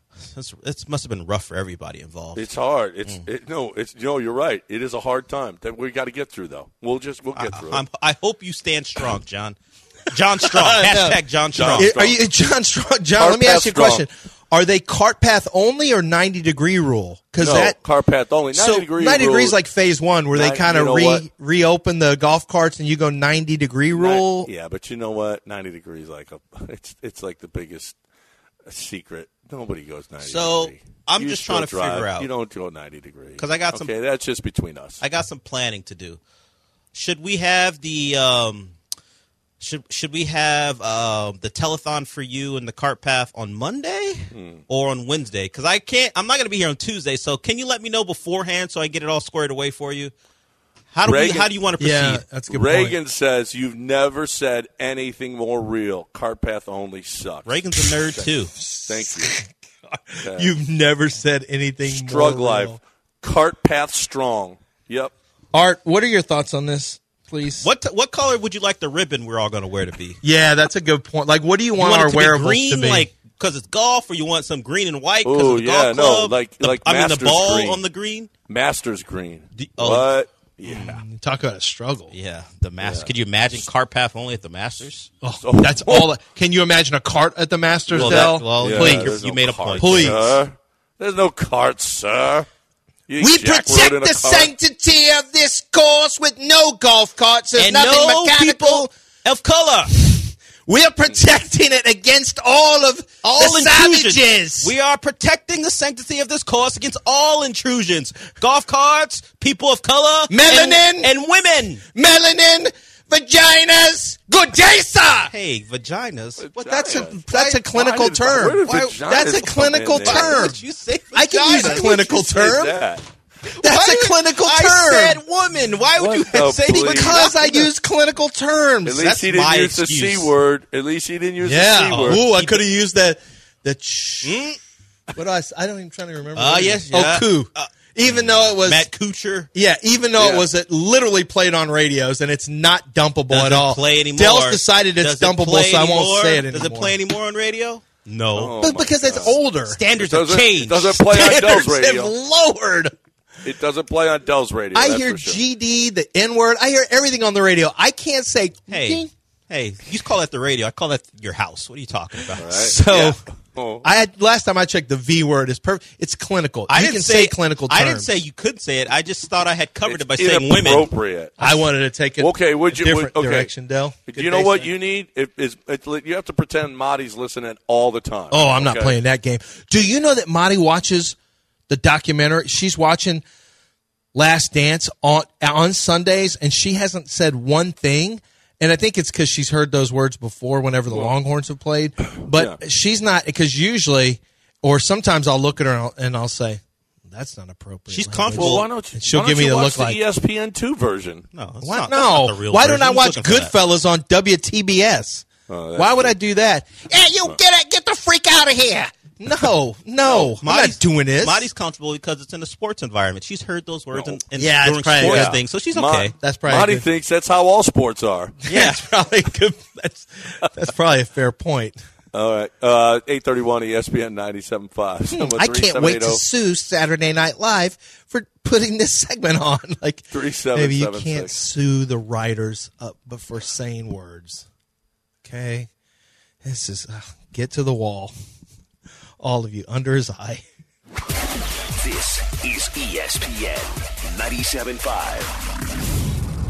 D: it must have been rough for everybody involved.
C: it's hard. It's
D: Mm.
C: it, no. It's you know you're right. It is a hard time that we got to get through though. We'll just we'll get
D: I,
C: through
D: I'm,
C: it.
D: I hope you stand strong, John. John Strong. Hashtag John Strong.
C: John.
E: Are you John Strong? John,
C: Cart
E: let me
C: path
E: ask you a
C: strong.
E: question. Are they cart path only or ninety degree rule? Because
C: No,
E: that
C: car path only. ninety
E: so
C: degree
E: ninety
C: rule-
E: degrees like phase one, where they
C: Nine-
E: kind
C: you
E: of
C: know
E: re
C: what?
E: reopen the golf carts and you go ninety degree rule.
C: Yeah, but you know what? Ninety degrees like a it's it's like the biggest secret. Nobody goes ninety.
D: So,
C: degree.
D: I'm
C: You
D: just
C: still
D: trying to
C: drive.
D: figure out-
C: You don't go ninety degrees
D: 'Cause I got some-
C: Okay, that's just between us.
D: I got some planning to do. Should we have the um, should should we have uh, the telethon for you and the cart path on Monday
C: Hmm.
D: or on Wednesday? Because I can't. I'm not going to be here on Tuesday. So can you let me know beforehand so I get it all squared away for you? How do we,
C: Reagan-
D: How do you want to proceed?
E: Yeah, that's a good
C: Reagan
E: point.
C: says you've never said anything more real. Cart path only sucks.
D: Reagan's a nerd too.
C: Thank you. Okay.
E: You've never said anything
C: Strug
E: more
C: life.
E: real.
C: Cart path strong. Yep.
E: Art, what are your thoughts on this, please?
D: What t- what color would you like the ribbon we're all going to wear to be?
E: Yeah, that's a good point. Like, what do you
D: You
E: want,
D: want
E: our
D: it to
E: wearables
D: be green,
E: to be?
D: like because it's golf, or you want some green and white because
C: Ooh,
D: of the
C: yeah,
D: golf
C: no,
D: club?
C: like-
D: The-
C: like
D: I mean the
C: Masters
D: ball
C: green.
D: on the green.
C: Masters green.
D: The- oh.
C: What? Yeah.
E: Talk about a struggle.
D: Yeah, the Masters. Could you imagine cart path only at the Masters?
E: Oh, that's all. Can you imagine a cart at the Masters,
D: Well,
E: Dell?
D: that- well,
C: Yeah,
E: please.
C: there's
D: you
C: no
D: made a
C: cart,
D: point.
E: Please.
C: Sir. There's no cart, sir. You
E: We
C: jack
E: protect
C: rode in a
E: the
C: cart.
E: sanctity of this course with no golf carts. There's
D: And
E: nothing
D: no
E: mechanical.
D: people of color.
E: We're protecting it against all of
D: All
E: the
D: intrusions.
E: savages.
D: We are protecting the sanctity of this course against all intrusions. Golf carts, people of color,
E: Melanin.
D: and, and women.
E: Melanin, vaginas. Good day, sir.
D: Hey, vaginas.
E: But that's a
C: Vaginas.
E: that's a clinical
C: Why did-
E: term.
C: where did
E: Why-
C: vaginas
E: that's a
C: come
E: clinical
C: in there?
D: Why
E: term.
D: would you say
E: I can use a
D: vagina?
E: clinical
C: Say
E: term.
C: that.
E: That's
D: Why
E: a
D: would-
E: clinical
D: I
E: term.
D: said woman. Why would
C: What
D: you
C: the
D: say
C: bleep?
E: Because I use clinical terms.
C: At least
D: That's
C: he didn't
D: my
C: use
D: excuse.
C: the C word. At least he didn't use
E: Yeah.
C: the C word.
E: Ooh, I
D: Keep
E: could have
D: it-
E: used that. The ch- what do I? s- I don't even trying to remember.
D: Ah,
E: what it
D: yes,
E: is.
D: yeah.
E: Oh, coup.
D: Uh,
E: even though it was
D: Matt Kuchar.
E: Yeah, even though it
C: Yeah.
E: was it literally played on radios and it's not dumpable
D: Does
E: at
D: it
E: all.
D: play anymore?
E: Dell's decided it's
D: Does it
E: dumpable,
D: play
E: so I won't
D: anymore?
E: say it anymore.
D: Does it play anymore on radio? No.
C: Oh,
E: But
C: my
E: because it's
C: God.
E: older.
D: Standards
C: It
D: have
C: doesn't-
D: changed.
C: It doesn't play on Dell's
E: Standards have
C: radio.
E: lowered.
C: It doesn't play on Dell's radio.
E: I
C: that's
E: hear
C: for sure.
E: G D, the N word. I hear everything on the radio. I can't say.
D: Hey, Hey, you call that the radio. I call that your house. What are you talking about?
C: Right.
E: So
C: Yeah. Oh.
E: I had last time I checked, the V word is perfect. It's clinical.
D: I
E: you
D: didn't
E: can
D: say,
E: say, clinical terms.
D: I didn't say you could say it. I just thought I had covered
C: It's
D: it by saying women.
C: inappropriate.
E: I wanted to take it
C: Okay, would
E: a
C: you?
E: different
C: would, okay.
E: direction, Del.
C: Do you know what you need? It, is, it, you have to pretend Marty's listening all the time.
E: Oh, I'm not
C: okay?
E: playing that game. Do you know that Marty watches the documentary? She's watching Last Dance on on Sundays, and she hasn't said one thing. And I think it's because she's heard those words before whenever the Longhorns have played. But
C: Yeah.
E: she's not, because usually, or sometimes I'll look at her and I'll, and I'll say, that's not appropriate.
D: She's
E: language."
D: comfortable.
C: Well, why don't you?
E: And she'll
C: why don't
E: give me
C: you
E: the
C: watch
E: look
C: the
E: like-
C: E S P N two version.
D: No, that's
E: What?
D: not,
E: No.
D: that's not the real
E: Why
D: version.
E: don't I
D: Who's
E: watch
D: looking for that?
E: Goodfellas on W T B S?
C: Oh, that's
E: Why would
C: true.
E: I do that? Yeah, you get it. Get the freak out of here. No, no, I'm not doing this.
D: Marty's comfortable because it's in a sports environment. She's heard those words
C: No.
D: in, in
E: Yeah, it's
D: during
E: probably
D: sports
E: good.
D: things, so she's
C: Ma-
D: okay.
E: That's probably
C: Marty
E: good.
C: thinks that's how all sports are.
E: Yeah, that's probably good. That's, that's probably a fair point.
C: All right, uh, eight thirty-one E S P N ninety-seven point five.
E: I can't wait to sue Saturday Night Live for putting this segment on. Like,
C: Three seven
E: maybe you
C: seven
E: can't
C: six.
E: sue the writers up before saying words. Okay, this is uh, get to the wall. All of you under his eye.
A: This is E S P N ninety-seven point five.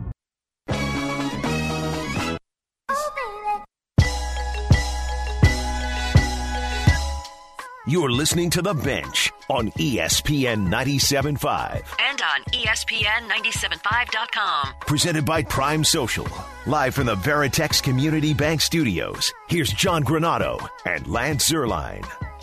A: You're listening to The Bench on E S P N ninety-seven point five.
B: And on E S P N nine seven five dot com.
A: Presented by Prime Social. Live from the Veritex Community Bank Studios. Here's John Granado and Lance Zerline.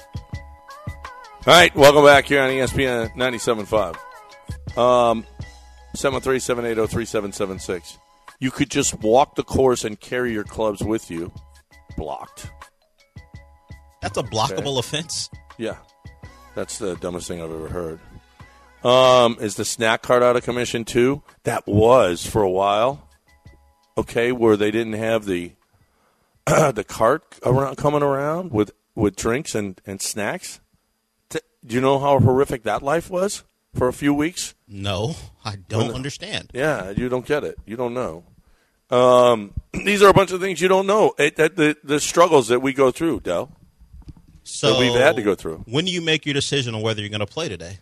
C: All right, welcome back here on E S P N ninety-seven point five. Um, seven three seven eight zero three seven seven six. You could just walk the course and carry your clubs with you. Blocked.
D: That's a blockable offense.
C: Yeah. That's the dumbest thing I've ever heard. Um, is the snack cart out of commission too? That was for a while. Okay, where they didn't have the the cart around, coming around with, with drinks and, and snacks. T- Do you know how horrific that life was for a few weeks?
D: No, I don't understand.
C: Yeah, you don't get it. You don't know. Um, these are a bunch of things you don't know. It, that, the, the struggles that we go through, Del.
D: So
C: That we've had to go through.
D: When do you make your decision on whether you're going to play today?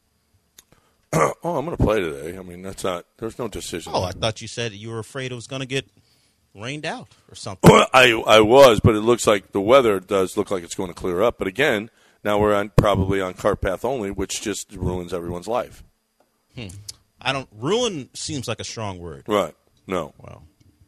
C: Oh, I'm going to play today. I mean, that's not. There's no decision.
D: Oh, I thought you said you were afraid it was going to get rained out or something.
C: I I was, but it looks like the weather does look like it's going to clear up. But again, now we're on probably on cart path only, which just ruins everyone's life.
D: Hmm. I don't. Ruin seems like a strong word.
C: Right? No.
D: Well,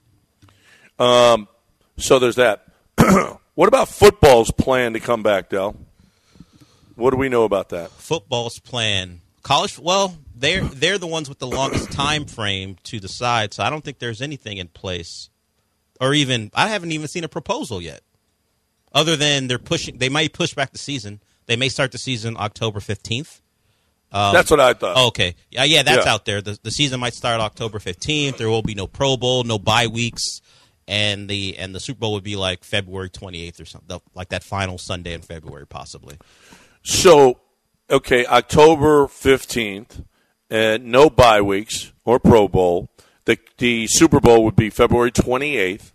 C: Um. So there's that. What about football's plan to come back, Del? What do we know about that?
D: football's plan. College. Well, they're they're the ones with the longest time frame to decide. So I don't think there's anything in place, or even I haven't even seen a proposal yet. Other than they're pushing, they might push back the season. They may start the season October fifteenth. Um,
C: That's what I thought.
D: Oh, okay. Yeah, yeah, that's
C: Yeah.
D: out there. The, the season might start October fifteenth. There will be no Pro Bowl, no bye weeks, and the and the Super Bowl would be like February twenty-eighth or something, like that final Sunday in February, possibly.
C: So, okay, October fifteenth, and no bye weeks or Pro Bowl. The the Super Bowl would be February twenty-eighth.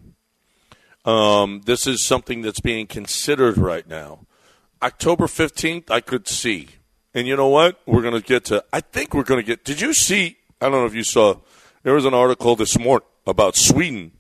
C: Um, this is something that's being considered right now. October fifteenth, I could see. And you know what? We're going to get to – I think we're going to get – did you see – I don't know if you saw – there was an article this morning about Sweden,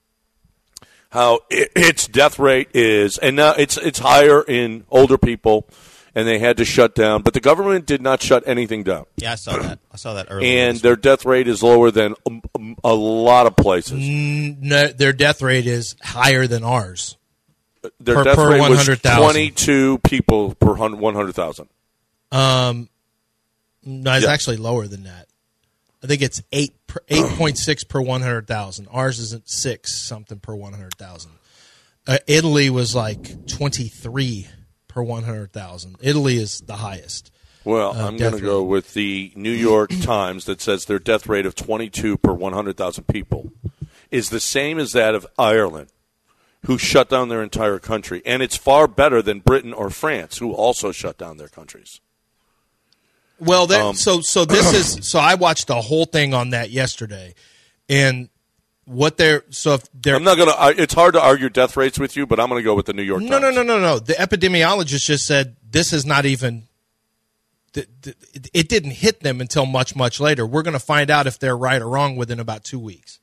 C: how it, its death rate is – and now it's it's higher in older people, and they had to shut down. But the government did not shut anything down.
D: Yeah, I saw that. I saw that earlier.
C: And
D: this
C: their death rate is lower than a, a lot of places.
E: No, their death rate is higher than ours.
C: Their
E: per-
C: death
E: per
C: rate was
E: one hundred thousand.
C: twenty-two people per one hundred thousand.
E: Um, no, it's
C: Yeah.
E: actually lower than that. I think it's eight per, eight point six per one hundred thousand. Ours isn't six something per one hundred thousand. Uh, Italy was like twenty three per one hundred thousand. Italy is the highest.
C: Well,
E: Uh,
C: I'm going to
E: death
C: go
E: rate.
C: with the New York Times that says their death rate of twenty-two per one hundred thousand people is the same as that of Ireland, who shut down their entire country. And it's far better than Britain or France, who also shut down their countries.
E: Well, that,
C: Um,
E: so so this is so I watched the whole thing on that yesterday, and what they're so if they're
C: I'm not going to. It's hard to argue death rates with you, but I'm going to go with the New York Times.
E: no no no no no. The epidemiologist just said this is not even. The, the, it didn't hit them until much much later. We're going to find out if they're right or wrong within about two weeks.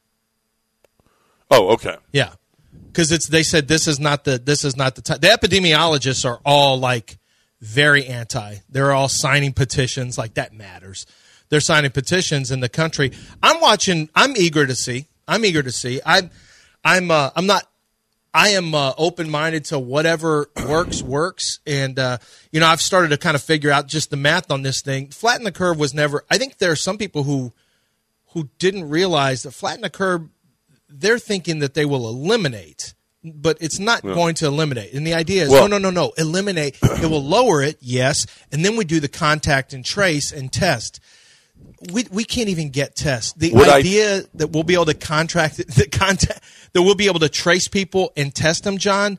C: Oh, okay.
E: Yeah, because it's they said this is not the this is not the time. The epidemiologists are all like very anti. They're all signing petitions like that matters. They're signing petitions in the country. I'm watching. I'm eager to see. I'm eager to see. I'm. I'm. Uh, I'm not. I am uh, open-minded to whatever works, works. And, uh, you know, I've started to kind of figure out just the math on this thing. Flatten the curve was never – I think there are some people who who didn't realize that flatten the curve, they're thinking that they will eliminate, but it's not yeah. going to eliminate. And the idea is, well, no, no, no, no, eliminate. It will lower it, yes, and then we do the contact and trace and test. We we can't even get tests. The
C: Would
E: idea
C: I,
E: that we'll be able to contract the contact that we'll be able to trace people and test them, John,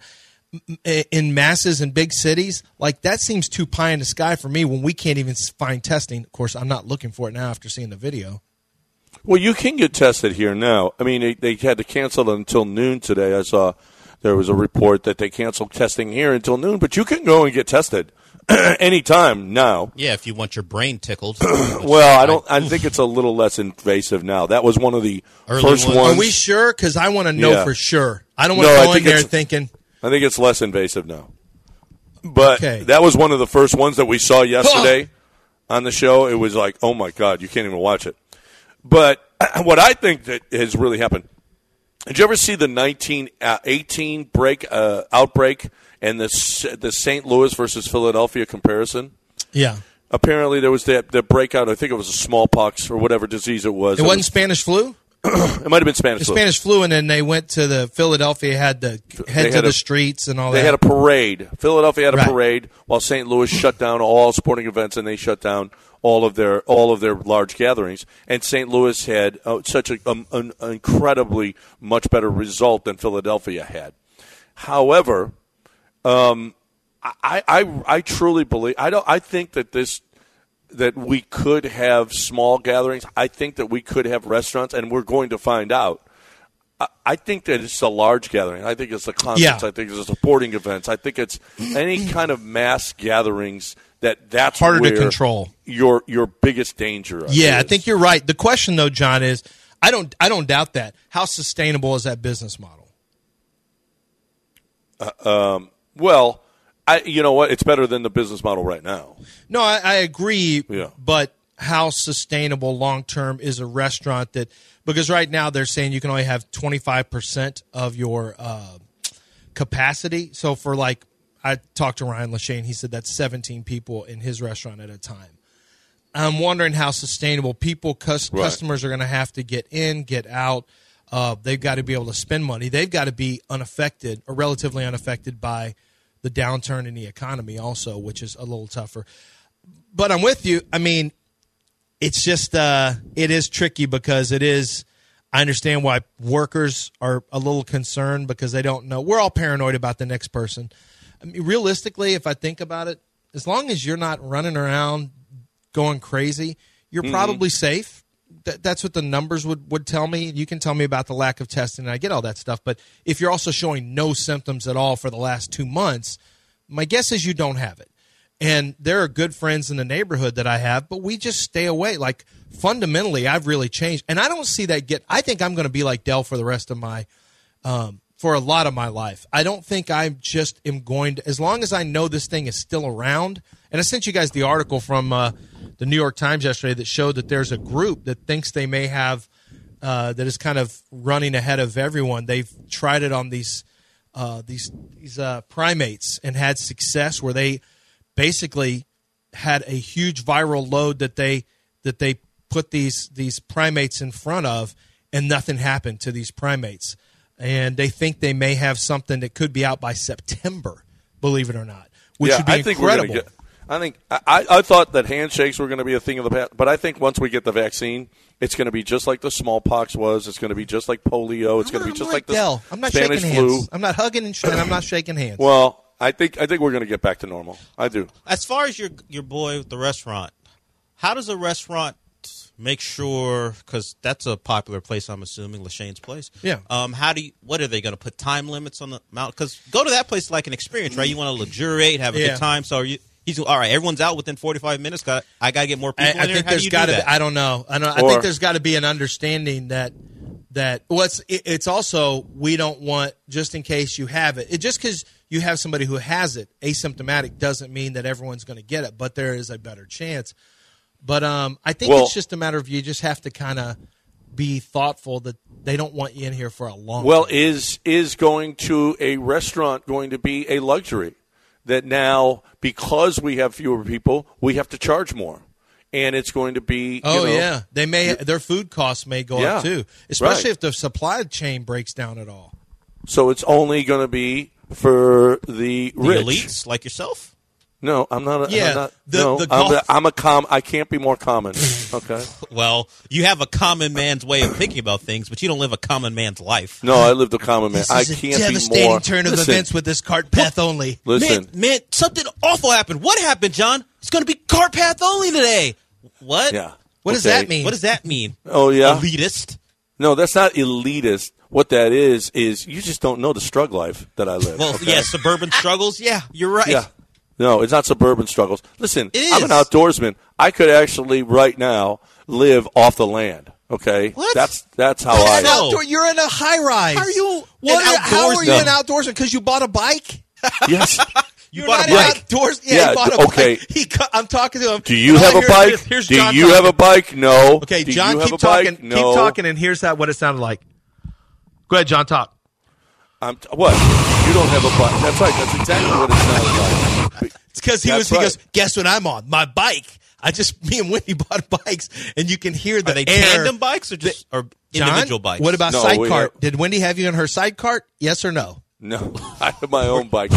E: in masses in big cities, like that seems too pie in the sky for me when we can't even find testing. Of course, I'm not looking for it now after seeing the video.
C: Well, you can get tested here now. I mean, they, they had to cancel it until noon today. I saw there was a report that they canceled testing here until noon, but you can go and get tested anytime now.
D: Yeah, if you want your brain tickled.
C: Well, I don't. I think it's a little less invasive now. That was one of the
D: Early
C: first
D: ones.
C: ones.
E: Are we sure? Because I want to know
C: Yeah.
E: for sure. I don't want
C: No,
E: to
C: I
E: go in
C: think
E: there
C: it's-
E: thinking.
C: I think it's less invasive now. But
E: Okay.
C: that was one of the first ones that we saw yesterday on the show. It was like, oh my God, you can't even watch it. But what I think that has really happened. Did you ever see the nineteen eighteen break uh, outbreak and the the Saint Louis versus Philadelphia comparison?
E: Yeah.
C: Apparently, there was that, that breakout. I think it was a smallpox or whatever disease it was.
E: It wasn't Spanish flu?
C: It might have been Spanish
E: The
C: flu.
E: Spanish flu, and then they went to the Philadelphia, had to head
C: They
E: to
C: had
E: the
C: a-
E: streets and all
C: They
E: that.
C: had a parade. Philadelphia had a
E: Right.
C: parade while Saint Louis shut down all sporting events, and they shut down all of their all of their large gatherings. And Saint Louis had uh, such a, um, an incredibly much better result than Philadelphia had. However, um, I, I I truly believe I don't I think that this that we could have small gatherings. I think that we could have restaurants, and we're going to find out. I, I think that it's a large gathering. I think it's the concerts.
E: Yeah.
C: I think it's the sporting events. I think it's any kind of mass gatherings that that's
E: Harder to
C: where
E: control.
C: Your your biggest danger.
E: Yeah, I
C: is.
E: think you're right. The question, though, John, is I don't I don't doubt that. How sustainable is that business model?
C: Well, I you know what? It's better than the business model right now.
E: No, I, I agree.
C: Yeah.
E: But how sustainable long term is a restaurant that? Because right now they're saying you can only have twenty-five percent of your uh, capacity. So for like, I talked to Ryan Lashane. He said that's seventeen people in his restaurant at a time. I'm wondering how sustainable people, cus-
C: Right.
E: customers are going to have to get in, get out. Uh, they've got to be able to spend money. They've got to be unaffected or relatively unaffected by the downturn in the economy also, which is a little tougher. But I'm with you. I mean, it's just uh, it is tricky because it is – I understand why workers are a little concerned because they don't know. We're all paranoid about the next person. I mean, realistically, if I think about it, as long as you're not running around going crazy, you're
C: Mm-hmm.
E: probably safe. Th- that's what the numbers would, would tell me. You can tell me about the lack of testing, and I get all that stuff. But if you're also showing no symptoms at all for the last two months, my guess is you don't have it. And there are good friends in the neighborhood that I have, but we just stay away. Like, fundamentally, I've really changed. And I don't see that get – I think I'm going to be like Dell for the rest of my um, – for a lot of my life. I don't think I just am going to – as long as I know this thing is still around – and I sent you guys the article from uh, the New York Times yesterday that showed that there's a group that thinks they may have uh, – that is kind of running ahead of everyone. They've tried it on these uh, these, these uh, primates and had success where they – basically had a huge viral load that they that they put these these primates in front of, and nothing happened to these primates. And they think they may have something that could be out by September, believe it or not, which
C: yeah,
E: would be
C: I think
E: incredible.
C: We're gonna get, I think I, I thought that handshakes were going to be a thing of the past, but I think once we get the vaccine, it's going to be just like the smallpox was. It's going to be just like polio. It's going to be
E: I'm
C: just
E: like
C: like the
E: Dell. I'm not
C: Spanish
E: shaking
C: flu.
E: hands. I'm not hugging and, sh- and I'm not shaking hands.
C: Well, I think I think we're going to get back to normal. I do.
D: As far as your your boy with the restaurant, how does a restaurant make sure, because that's a popular place, I'm assuming, Lashane's place.
E: Yeah.
D: Um, how do you, what are they going to put time limits on the amount? Because go to that place like an experience, right? You want to luxuriate, have a
E: Yeah.
D: good time. So are you, he's all right. Everyone's out within forty-five minutes. Got I got to get more people
E: I,
D: in
E: I
D: there.
E: think
D: How do
E: there's
D: you
E: got
D: do
E: to.
D: that?
E: I don't know. I don't. I
C: Or-
E: think there's got to be an understanding that that well, it's, it, it's also we don't want just in case you have it. It just because you have somebody who has it asymptomatic doesn't mean that everyone's going to get it, but there is a better chance. But um, I think
C: Well-
E: it's just a matter of you just have to kind of be thoughtful that they don't want you in here for a long.
C: Well,
E: time.
C: is is going to a restaurant going to be a luxury that now, because we have fewer people, we have to charge more, and it's going to be. You
E: Oh
C: know,
E: yeah, they may their food costs may go
C: Yeah,
E: up too, especially
C: right.
E: if the supply chain breaks down at all.
C: So it's only going to be for the
D: The
C: rich.
D: elites like yourself?
C: No, I'm not. A,
E: Yeah,
C: I'm not,
E: the-
C: no,
E: the
C: I'm,
E: golf-
C: a, I'm a com. I can't be more common. Okay.
D: Well, you have a common man's way of thinking about things, but you don't live a common man's life.
C: No, I lived a common man.
E: This
C: I
E: is a
C: can't
E: devastating
C: be more.
E: turn of
C: listen,
E: events with this cart path only.
C: Listen,
D: Man, man, something awful happened. What happened, John? It's going to be cart path only today. What?
C: yeah.
E: What does
C: Okay.
E: that mean?
D: What does that mean?
C: Oh yeah.
D: Elitist?
C: No, that's not elitist. What that is is you just don't know the struggle life that I live.
D: Well,
C: okay?
D: yeah, suburban struggles. Yeah, you're right.
C: Yeah. No, it's not suburban struggles. Listen,
D: It
C: I'm an
D: is.
C: outdoorsman. I could actually right now live off the land. Okay,
D: What?
C: That's that's how I
E: An
C: am.
D: No.
E: outdoor, you're in a high rise.
D: How are you
E: What,
D: an
E: how are you
C: outdoorsman?
E: an outdoorsman? Because you bought a bike.
C: Yes.
D: You
E: You're
D: bought a
E: not
D: bike.
E: an outdoors. Yeah,
C: Yeah,
E: he bought a
C: d- okay.
E: bike. He, cu- I'm talking to him.
C: Do you
E: No,
C: have a
E: here's-
C: bike?
E: here's- here's
C: Do
E: John
C: you
E: talking.
C: have a bike? No.
E: Okay,
C: Do
E: John,
C: you have
E: keep
C: a bike?
E: talking.
C: No.
E: Keep talking, and here's that what it sounded like. Go ahead, John. Talk.
C: I'm t- what? You don't have a bike. That's right. That's exactly what it sounded like.
E: It's because he
C: That's
E: was. He
C: right.
E: goes. Guess what I'm on? My bike. I just me and Wendy bought bikes, and you can hear the
D: Are they
E: air.
D: tandem bikes or just or
E: John,
D: individual bikes?
E: What about
C: No,
E: side
C: we
E: cart?
C: have-
E: Did Wendy have you in her side cart? Yes or no?
C: No, I have my own bike.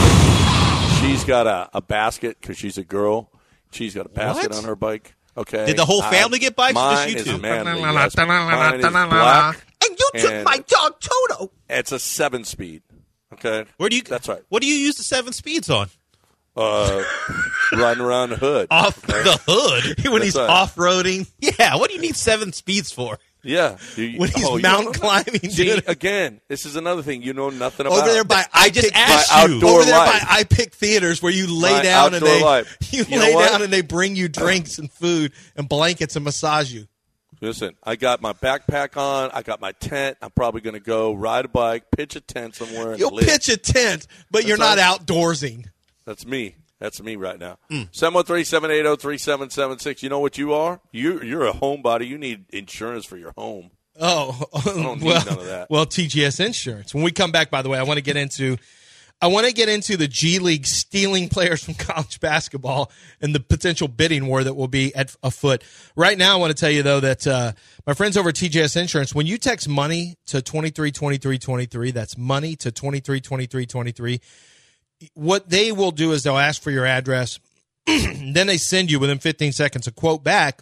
C: She's got a, a basket because she's a girl. She's got a basket
D: What?
C: on her bike. Okay.
D: Did the whole
C: I-
D: family get bikes or just
C: Mine
D: you
C: is
D: two?
C: manly, yes. Mine is black.
E: And you took
C: And-
E: my dog Toto.
C: It's a seven speed. Okay.
D: Where do you?
C: That's right.
D: What do you use the seven speeds on?
C: Uh, riding around the hood.
E: Off
D: The hood.
E: when he's
C: right.
E: off roading,
D: Yeah. What do you need seven speeds for?
C: Yeah. You-
E: when he's
C: oh, you
E: mountain
C: don't know?
E: climbing,
C: See,
E: dude.
C: again, this is another thing you know nothing about.
E: Over there by
D: I
E: I
D: just
E: Pick-
D: asked
C: My
D: you.
C: outdoor
E: over there
C: life.
E: by I Pick Theaters where you lay
C: My
E: down and
C: outdoor
E: they
C: life.
E: you,
C: You know
E: lay
C: what?
E: down and they bring you drinks and food and blankets and massage you.
C: Listen, I got my backpack on. I got my tent. I'm probably going to go ride a bike, pitch a tent somewhere. And
E: You'll
C: live.
E: pitch a tent, but you're not
C: right.
E: outdoorsing.
C: That's me. That's me right now.
E: Mm.
C: seven one three, seven eight zero, three seven seven six. You know what you are? You, you're a homebody. You need insurance for your home.
E: Oh,
C: don't need
E: well,
C: none of that.
E: well, T G S Insurance. When we come back, by the way, I want to get into, I want to get into the G League stealing players from college basketball and the potential bidding war that will be at afoot. Right now, I want to tell you though that uh, my friends over at T G S Insurance, when you text money to twenty three twenty three twenty three, that's money to twenty three twenty three twenty three. What they will do is they'll ask for your address, then they send you within fifteen seconds a quote back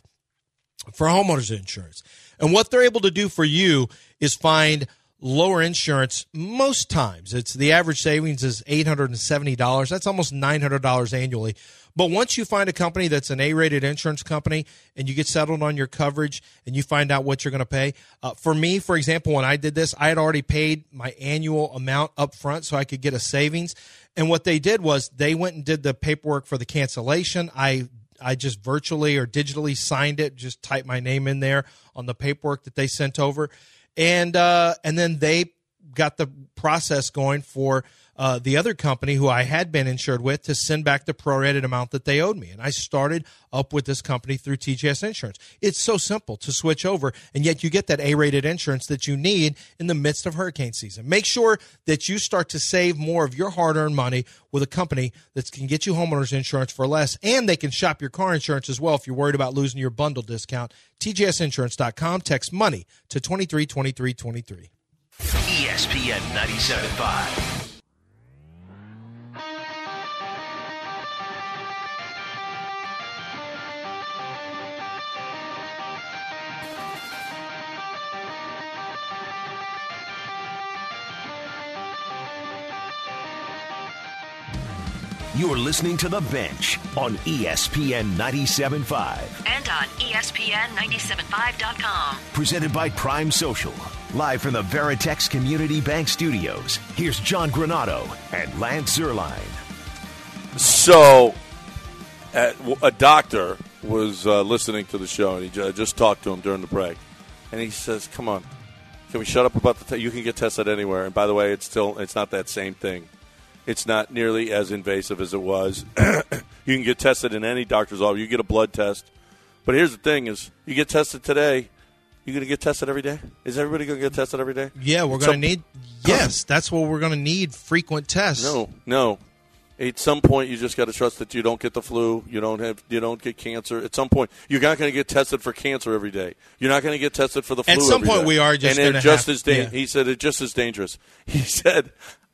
E: for homeowners insurance. And what they're able to do for you is find lower insurance most times. It's the average savings is eight hundred seventy dollars. That's almost nine hundred dollars annually. But once you find a company that's an A-rated insurance company and you get settled on your coverage and you find out what you're going to pay, uh, for me, for example, when I did this, I had already paid my annual amount up front so I could get a savings. And what they did was they went and did the paperwork for the cancellation. I I just virtually or digitally signed it, just typed my name in there on the paperwork that they sent over. And uh, and then they got the process going for uh, the other company who I had been insured with to send back the prorated amount that they owed me. And I started up with this company through T G S Insurance. It's so simple to switch over, and yet you get that A-rated insurance that you need in the midst of hurricane season. Make sure that you start to save more of your hard-earned money with a company that can get you homeowners insurance for less, and they can shop your car insurance as well if you're worried about losing your bundle discount. T G S insurance dot com. Text money to twenty-three twenty-three twenty-three.
A: E S P N ninety-seven point five. You're listening to The Bench on E S P N ninety-seven point five.
B: And on E S P N ninety-seven five dot com.
A: Presented by Prime Social. Live from the Veritex Community Bank Studios, here's John Granato and Lance Zierlein.
C: So, uh, a doctor was uh, listening to the show, and he j- just talked to him during the break. And he says, come on, can we shut up about the te- you can get tested anywhere. And by the way, it's still it's not that same thing. It's not nearly as invasive as it was. You can get tested in any doctor's office. You get a blood test. But here's the thing is, you get tested today, you're going to get tested every day? Is everybody going to get tested every day?
E: Yeah, we're going to need – yes, that's what we're going to need, frequent tests.
C: No, no. At some point, you just got to trust that you don't get the flu, you don't have, you don't get cancer. At some point, you're not going to get tested for cancer every day. You're not going to get tested for the flu.
E: At some
C: every
E: point,
C: day.
E: we are just
C: and
E: going to
C: just
E: have,
C: as da-
E: yeah.
C: He said it's just as dangerous. He said,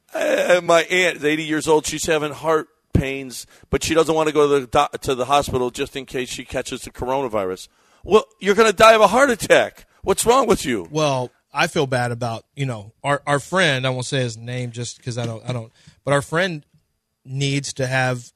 C: uh, "My aunt is eighty years old. She's having heart pains, but she doesn't want to go to the do- to the hospital just in case she catches the coronavirus." Well, you're going to die of a heart attack. What's wrong with you?
E: Well, I feel bad about, you know, our our friend, I won't say his name just because I don't, I don't, but our friend needs to have,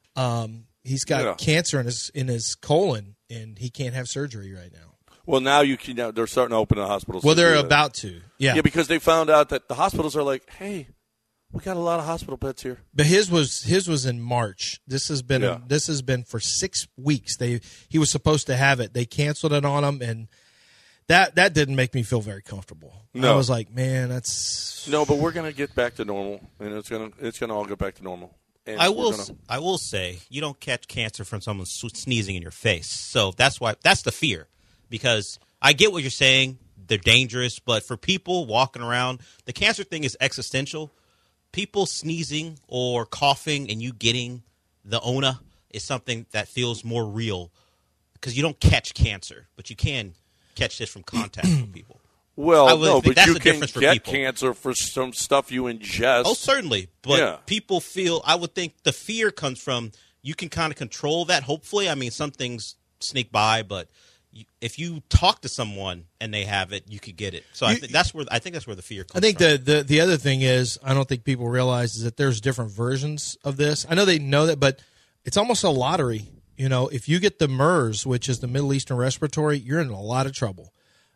E: um, he's got
C: Yeah.
E: cancer in his in his colon, and he can't have surgery right now.
C: Well, now you can. Now they're starting to open the hospitals.
E: Well,
C: to
E: they're
C: do that.
E: about to, yeah.
C: Yeah, because they found out that the hospitals are like, hey, we got a lot of hospital beds here.
E: But his was his was in March. This has been
C: Yeah.
E: this has been for six weeks. They he was supposed to have it. They canceled it on him, and that that didn't make me feel very comfortable.
C: No.
E: I was like, man, that's
C: No, but we're going to get back to normal, and it's going to it's going to all get back to normal. And
D: I
C: we're
D: will.
C: gonna-
D: s I will say you don't catch cancer from someone s- sneezing in your face. So that's why that's the fear. Because I get what you're saying. They're dangerous, but for people walking around, the cancer thing is existential. People sneezing or coughing and you getting the O N A is something that feels more real because you don't catch cancer, but you can catch this from contact with people. I
C: Well,
D: would
C: no,
D: think
C: but
D: that's
C: you
D: the
C: can
D: difference for
C: get
D: people.
C: cancer for some stuff you ingest.
D: Oh, certainly. But
C: Yeah.
D: people feel, I would think the fear comes from you can kind of control that, hopefully. I mean, some things sneak by, but you, if you talk to someone and they have it, you could get it. So I think that's where I think that's where the fear comes
E: I think
D: from.
E: the, the the other thing is I don't think people realize is that there's different versions of this. I know they know that, but it's almost a lottery. You know, if you get the MERS, which is the Middle Eastern respiratory, you're in a lot of trouble.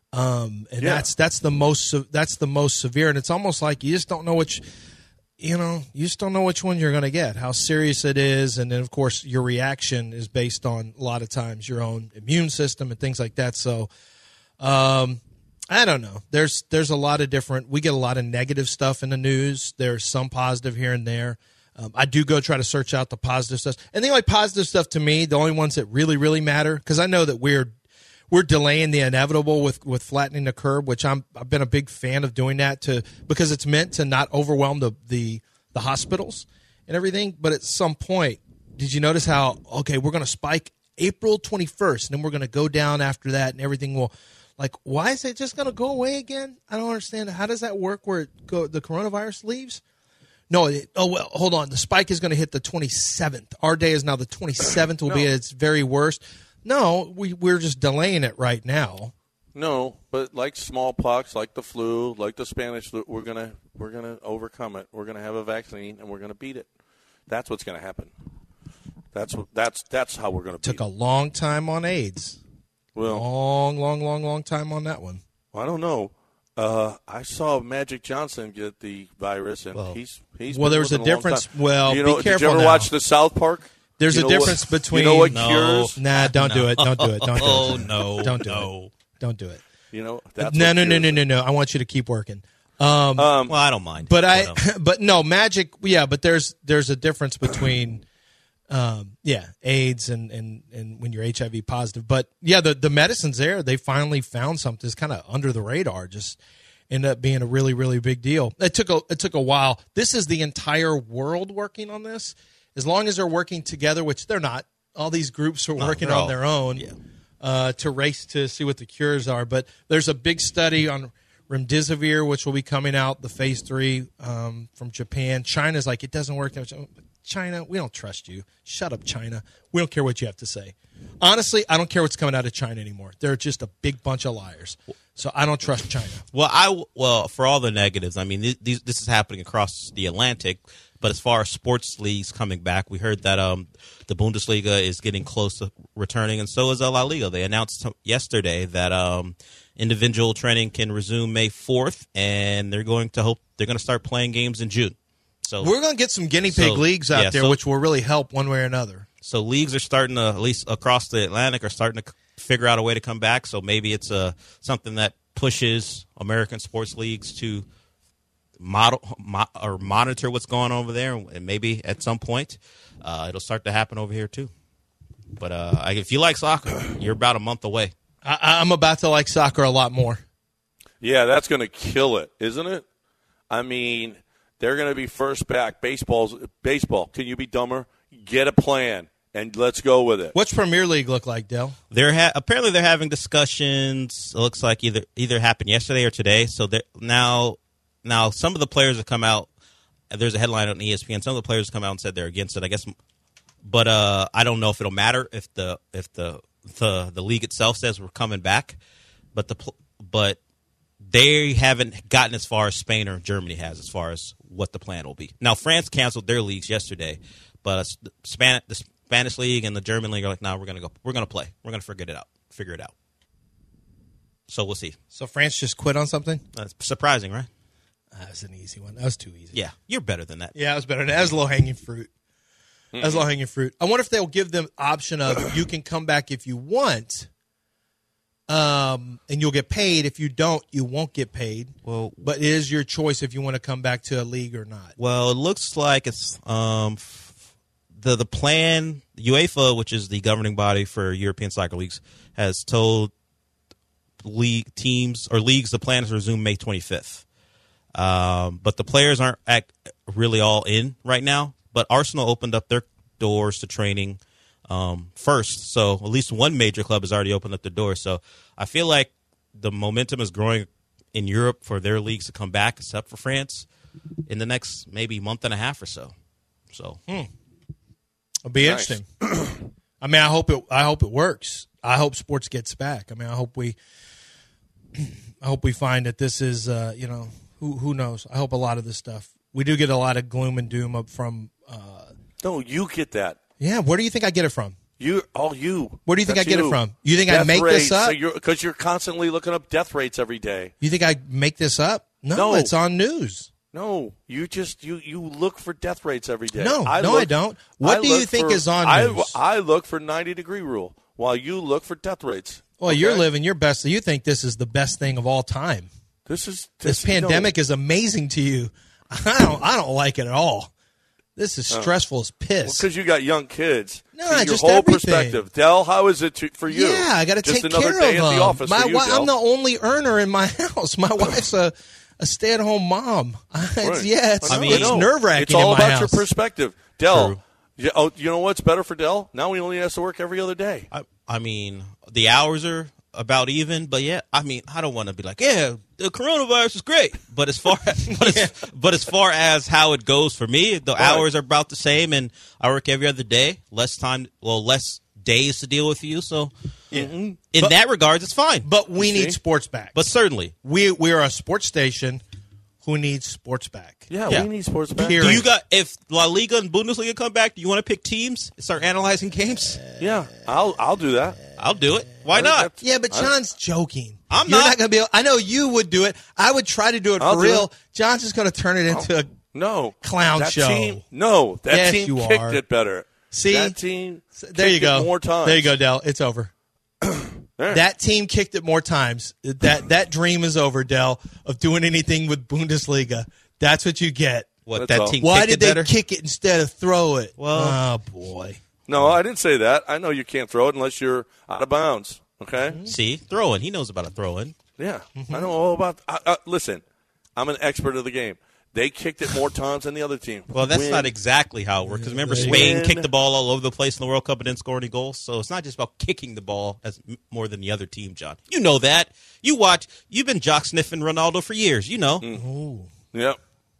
E: Um, and
C: Yeah.
E: that's that's the most se- that's the most severe, and it's almost like you just don't know which, you know, you just don't know which one you're going to get, how serious it is, and then of course your reaction is based on a lot of times your own immune system and things like that. So, um, I don't know. There's there's a lot of different. We get a lot of negative stuff in the news. There's some positive here and there. Um, I do go try to search out the positive stuff, and the only positive stuff to me, the only ones that really really matter, because I know that we're we're delaying the inevitable with, with flattening the curve, which I'm I've been a big fan of doing that to because it's meant to not overwhelm the the, the hospitals and everything. But at some point, did you notice how okay we're going to spike April twenty-first, and then we're going to go down after that, and everything will. Like, why is it just going to go away again? I don't understand. How does that work where it go, the coronavirus leaves? No, it, oh, well, hold on. The spike is going to hit the twenty-seventh. Our day is now the twenty-seventh will be at its very worst. No, we, we're just delaying it right now.
C: No, but like smallpox, like the flu, like the Spanish flu, we're gonna we're gonna overcome it. We're gonna have a vaccine, and we're gonna beat it. That's what's gonna happen. That's what that's that's how we're gonna beat
E: Took a
C: it.
E: long time on AIDS.
C: Well,
E: Long, long, long, long time on that one.
C: I don't know. Uh, I saw Magic Johnson get the virus, and
D: Well-
C: he's he's
E: Well,
C: been
E: there's a
C: living long
E: difference-
C: time.
E: well,
C: you
E: be
C: know, did
E: careful
C: you ever
E: now.
C: watch the South Park?
E: There's
C: You
E: a
C: know
E: difference
C: what,
E: between.
C: You know what
D: No.
C: cures?
E: Nah, don't
D: No.
E: do it. Don't do it. Don't do
D: Oh,
E: it.
D: no.
E: Don't do
D: no.
E: it. Don't do it.
C: You know that's
E: No,
C: what
E: no, no,
C: cures
E: no,
C: it.
E: no, no. I want you to keep working. Um,
C: Um,
D: Well, I don't mind.
E: But I,
D: um,
E: but no, magic. Yeah, but there's there's a difference between, um, yeah, AIDS and, and, and when you're H I V positive. But yeah, the the medicine's there. They finally found something. It's kind of under the radar. Just ended up being a really really big deal. It took a it took a while. This is the entire world working on this. As long as they're working together, which they're not. All these groups are working
D: they're
E: on
D: all-
E: their own
D: yeah.
E: uh, to race to see what the cures are. But there's a big study on remdesivir, which will be coming out, the phase three um, from Japan. China's like, it doesn't work. China, we don't trust you. Shut up, China. We don't care what you have to say. Honestly, I don't care what's coming out of China anymore. They're just a big bunch of liars. So I don't trust China.
D: Well, I well for all the negatives. I mean, th- these, this is happening across the Atlantic. But as far as sports leagues coming back, we heard that um, the Bundesliga is getting close to returning, and so is La Liga. They announced yesterday that um, individual training can resume May fourth, and they're going to hope they're going to start playing games in June. So
E: we're going to get some guinea pig
D: so,
E: leagues out
D: yeah,
E: there,
D: so,
E: which will really help one way or another.
D: So leagues are starting to, at least across the Atlantic, are starting to figure out a way to come back. So maybe it's uh, something that pushes American sports leagues to model mo- or monitor what's going on over there, and maybe at some point uh, it'll start to happen over here too. But uh, if you like soccer, you're about a month away.
E: I, I'm about to like soccer a lot more.
C: Yeah, that's going to kill it, isn't it? I mean, they're going to be first back. Baseball's baseball. Can you be dumber? Get a plan and let's go with it.
E: What's Premier League look like, Del?
D: They're ha- apparently they're having discussions. It looks like either either happened yesterday or today. So now. Now, some of the players have come out. There's a headline on E S P N. Some of the players have come out and said they're against it. I guess, but uh, I don't know if it'll matter if the if the the the league itself says we're coming back. But the but they haven't gotten as far as Spain or Germany has as far as what the plan will be. Now, France canceled their leagues yesterday, but the Spanish the Spanish league and the German league are like, no, we're gonna go. We're gonna play. We're gonna figure it out. Figure it out. So we'll see.
E: So France just quit on something?
D: That's surprising, right?
E: That was an easy one. That was too easy.
D: Yeah, you're better than that.
E: Yeah, it was better. That was low-hanging fruit. Mm-hmm. That was low-hanging fruit. I wonder if they'll give them option of you can come back if you want, um, and you'll get paid. If you don't, you won't get paid.
D: Well,
E: but it is your choice if you want to come back to a league or not.
D: Well, it looks like it's um, f- the the plan. UEFA, which is the governing body for European soccer leagues, has told league teams or leagues the plan is to resume May twenty-fifth. Um, but the players aren't act really all in right now. But Arsenal opened up their doors to training um, first. So at least one major club has already opened up their doors. So I feel like the momentum is growing in Europe for their leagues to come back, except for France, in the next maybe month and a half or so. So
E: hmm. It'll be
C: Nice.
E: interesting. I mean, I hope it. I hope it works. I hope sports gets back. I mean, I hope we. I hope we find that this is, uh, you know. Who who knows? I hope a lot of this stuff. We do get a lot of gloom and doom up from. Uh,
C: No, you get that.
E: yeah, where do you think I get it from?
C: You, all you.
E: Where do you think
C: That's
E: I get
C: you.
E: it from? You think I
C: Death
E: make
C: rates,
E: this up?
C: So you're, because you're constantly looking up death rates every day.
E: You think I make this up? No,
C: No.
E: it's on news.
C: No, you just you, you look for death rates every day.
E: No,
C: I
E: no,
C: look,
E: I don't. What
C: I
E: do you
C: look
E: think
C: for-
E: is on
C: I,
E: news?
C: I look for ninety degree rule while you look for death rates.
E: Well,
C: Okay?
E: you're living your best. So you think this is the best thing of all time.
C: This is
E: This
C: this, you know,
E: pandemic is amazing to you. I don't. I don't like it at all. This is stressful as piss.
C: because you got young kids.
E: No,
C: See, your
E: just
C: whole
E: everything.
C: perspective. Del, how is it to, for you?
E: Yeah, I got to
C: Just
E: take
C: another
E: care
C: day
E: of
C: at
E: them.
C: the office
E: My
C: for you,
E: wi-
C: Del.
E: I'm the only earner in my house. My wife's a, a stay at home mom. It's,
C: Right.
E: yeah, it's,
C: I know,
E: it's
C: I know.
E: nerve wracking.
C: It's all
E: in my
C: about
E: house.
C: your perspective, Del.
D: True.
C: You, oh, you know what's better for Del? Now he only has to work every other day.
D: I, I mean, the hours are about even, but yeah, I mean, I don't want to be like, yeah, the coronavirus is great, but as far but, as, but as far as how it goes for me, the
C: Right.
D: hours are about the same, and I work every other day, less time, well, less days to deal with you. So, in
E: But-
D: that regards, it's fine.
E: But we
C: You
E: need
C: see?
E: sports back.
D: but certainly,
E: we we are a sports station who needs sports back.
C: Yeah,
D: Yeah.
C: we need sports back.
E: Period.
D: do you got if La Liga and Bundesliga come back? Do you want to pick teams? Start analyzing games?
C: Yeah, I'll I'll do that.
D: I'll do it. Why
C: I think
D: not?
C: that's-
E: Yeah, but John's joking.
D: I'm
E: You're
D: not.
E: not going to be able, I know you would do it. I would try to do it
C: I'll
E: for
C: do
E: real.
C: it.
E: John's just going to turn it into a
C: No
E: Clown
C: that
E: show.
C: Team, no, that
E: Yes,
C: team
E: you
C: kicked
E: are.
C: it better.
E: See?
C: that team.
E: There you
C: kicked it
E: go.
C: More times.
E: There you go, Del. It's over.
C: There.
E: That team kicked it more times. That that dream is over, Del, of doing anything with Bundesliga. That's what you get.
D: What
C: That's
D: that
C: all.
D: team?
E: Why
D: kicked
E: did
D: it
E: they
D: better?
E: kick it instead of throw it?
D: Well-
E: oh boy.
C: No, I didn't say that. I know you can't throw it unless you're out of bounds. Okay.
D: See, throw in. He knows about a throw in.
C: Yeah, I know all about. I, I, listen, I'm an expert of the game. They kicked it more times than the other team.
D: Well, that's
C: Win.
D: not exactly how it works. Because remember,
E: There you
D: Spain
C: go.
D: kicked the ball all over the place in the World Cup and didn't score any goals. So it's not just about kicking the ball as m- more than the other team, John. You know that. You watch. You've been jock sniffing Ronaldo for years. You know.
C: Mm. Yep.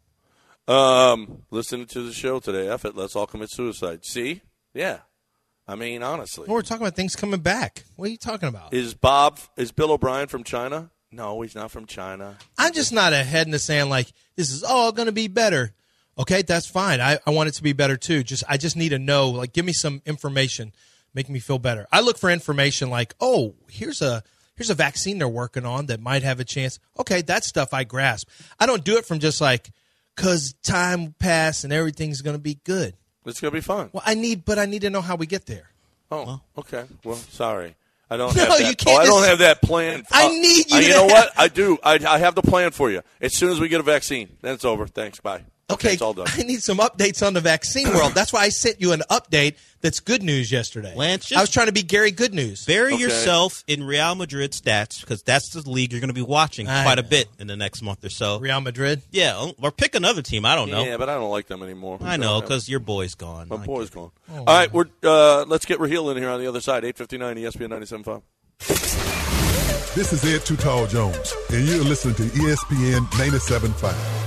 C: Um, listening to the show today, F it. Let's all commit suicide. See? Yeah. I mean, honestly,
E: Well, we're talking about things coming back. What are you talking about?
C: is Bob is Bill O'Brien from China? No, he's not from China.
E: I'm just not ahead in the sand like this is all going to be better. Okay, that's fine. I, I want it to be better too. Just I just need to know, like, give me some information, make me feel better. I look for information like, oh, here's a here's a vaccine they're working on that might have a chance. Okay, that stuff I grasp. I don't do it from just like, because time passed and everything's going to be good.
C: It's going to be fun.
E: Well, I need, but I need to know how we get there.
C: Oh, well, okay. Well, sorry. I don't
E: No,
C: have that.
E: you can't
C: oh, I don't
E: just-
C: have that plan.
E: I
C: Uh,
E: need you
C: uh,
E: to
C: You know
E: have-
C: what? I do. I, I have the plan for you. As soon as we get a vaccine, then it's over. Thanks. Bye.
E: Okay,
C: it's all done.
E: I need some updates on the vaccine world. That's why I sent you an update that's good news yesterday.
D: Lance, just-
E: I was trying to be Gary Good News.
D: Bury
C: Okay.
D: yourself in Real Madrid stats because that's the league you're going to be watching
E: I
D: quite a
E: know.
D: bit in the next month or so.
E: Real Madrid.
D: Yeah, or pick another team. I don't know.
C: Yeah, but I don't like them anymore.
D: I know because your boy's gone.
C: My
D: I
C: boy's
D: get it.
C: gone. All right, we're uh, let's get Raheel in here on the other side. eight fifty-nine E S P N ninety-seven point five.
G: This is Ed Too Tall Jones, and you're listening to E S P N ninety-seven point five.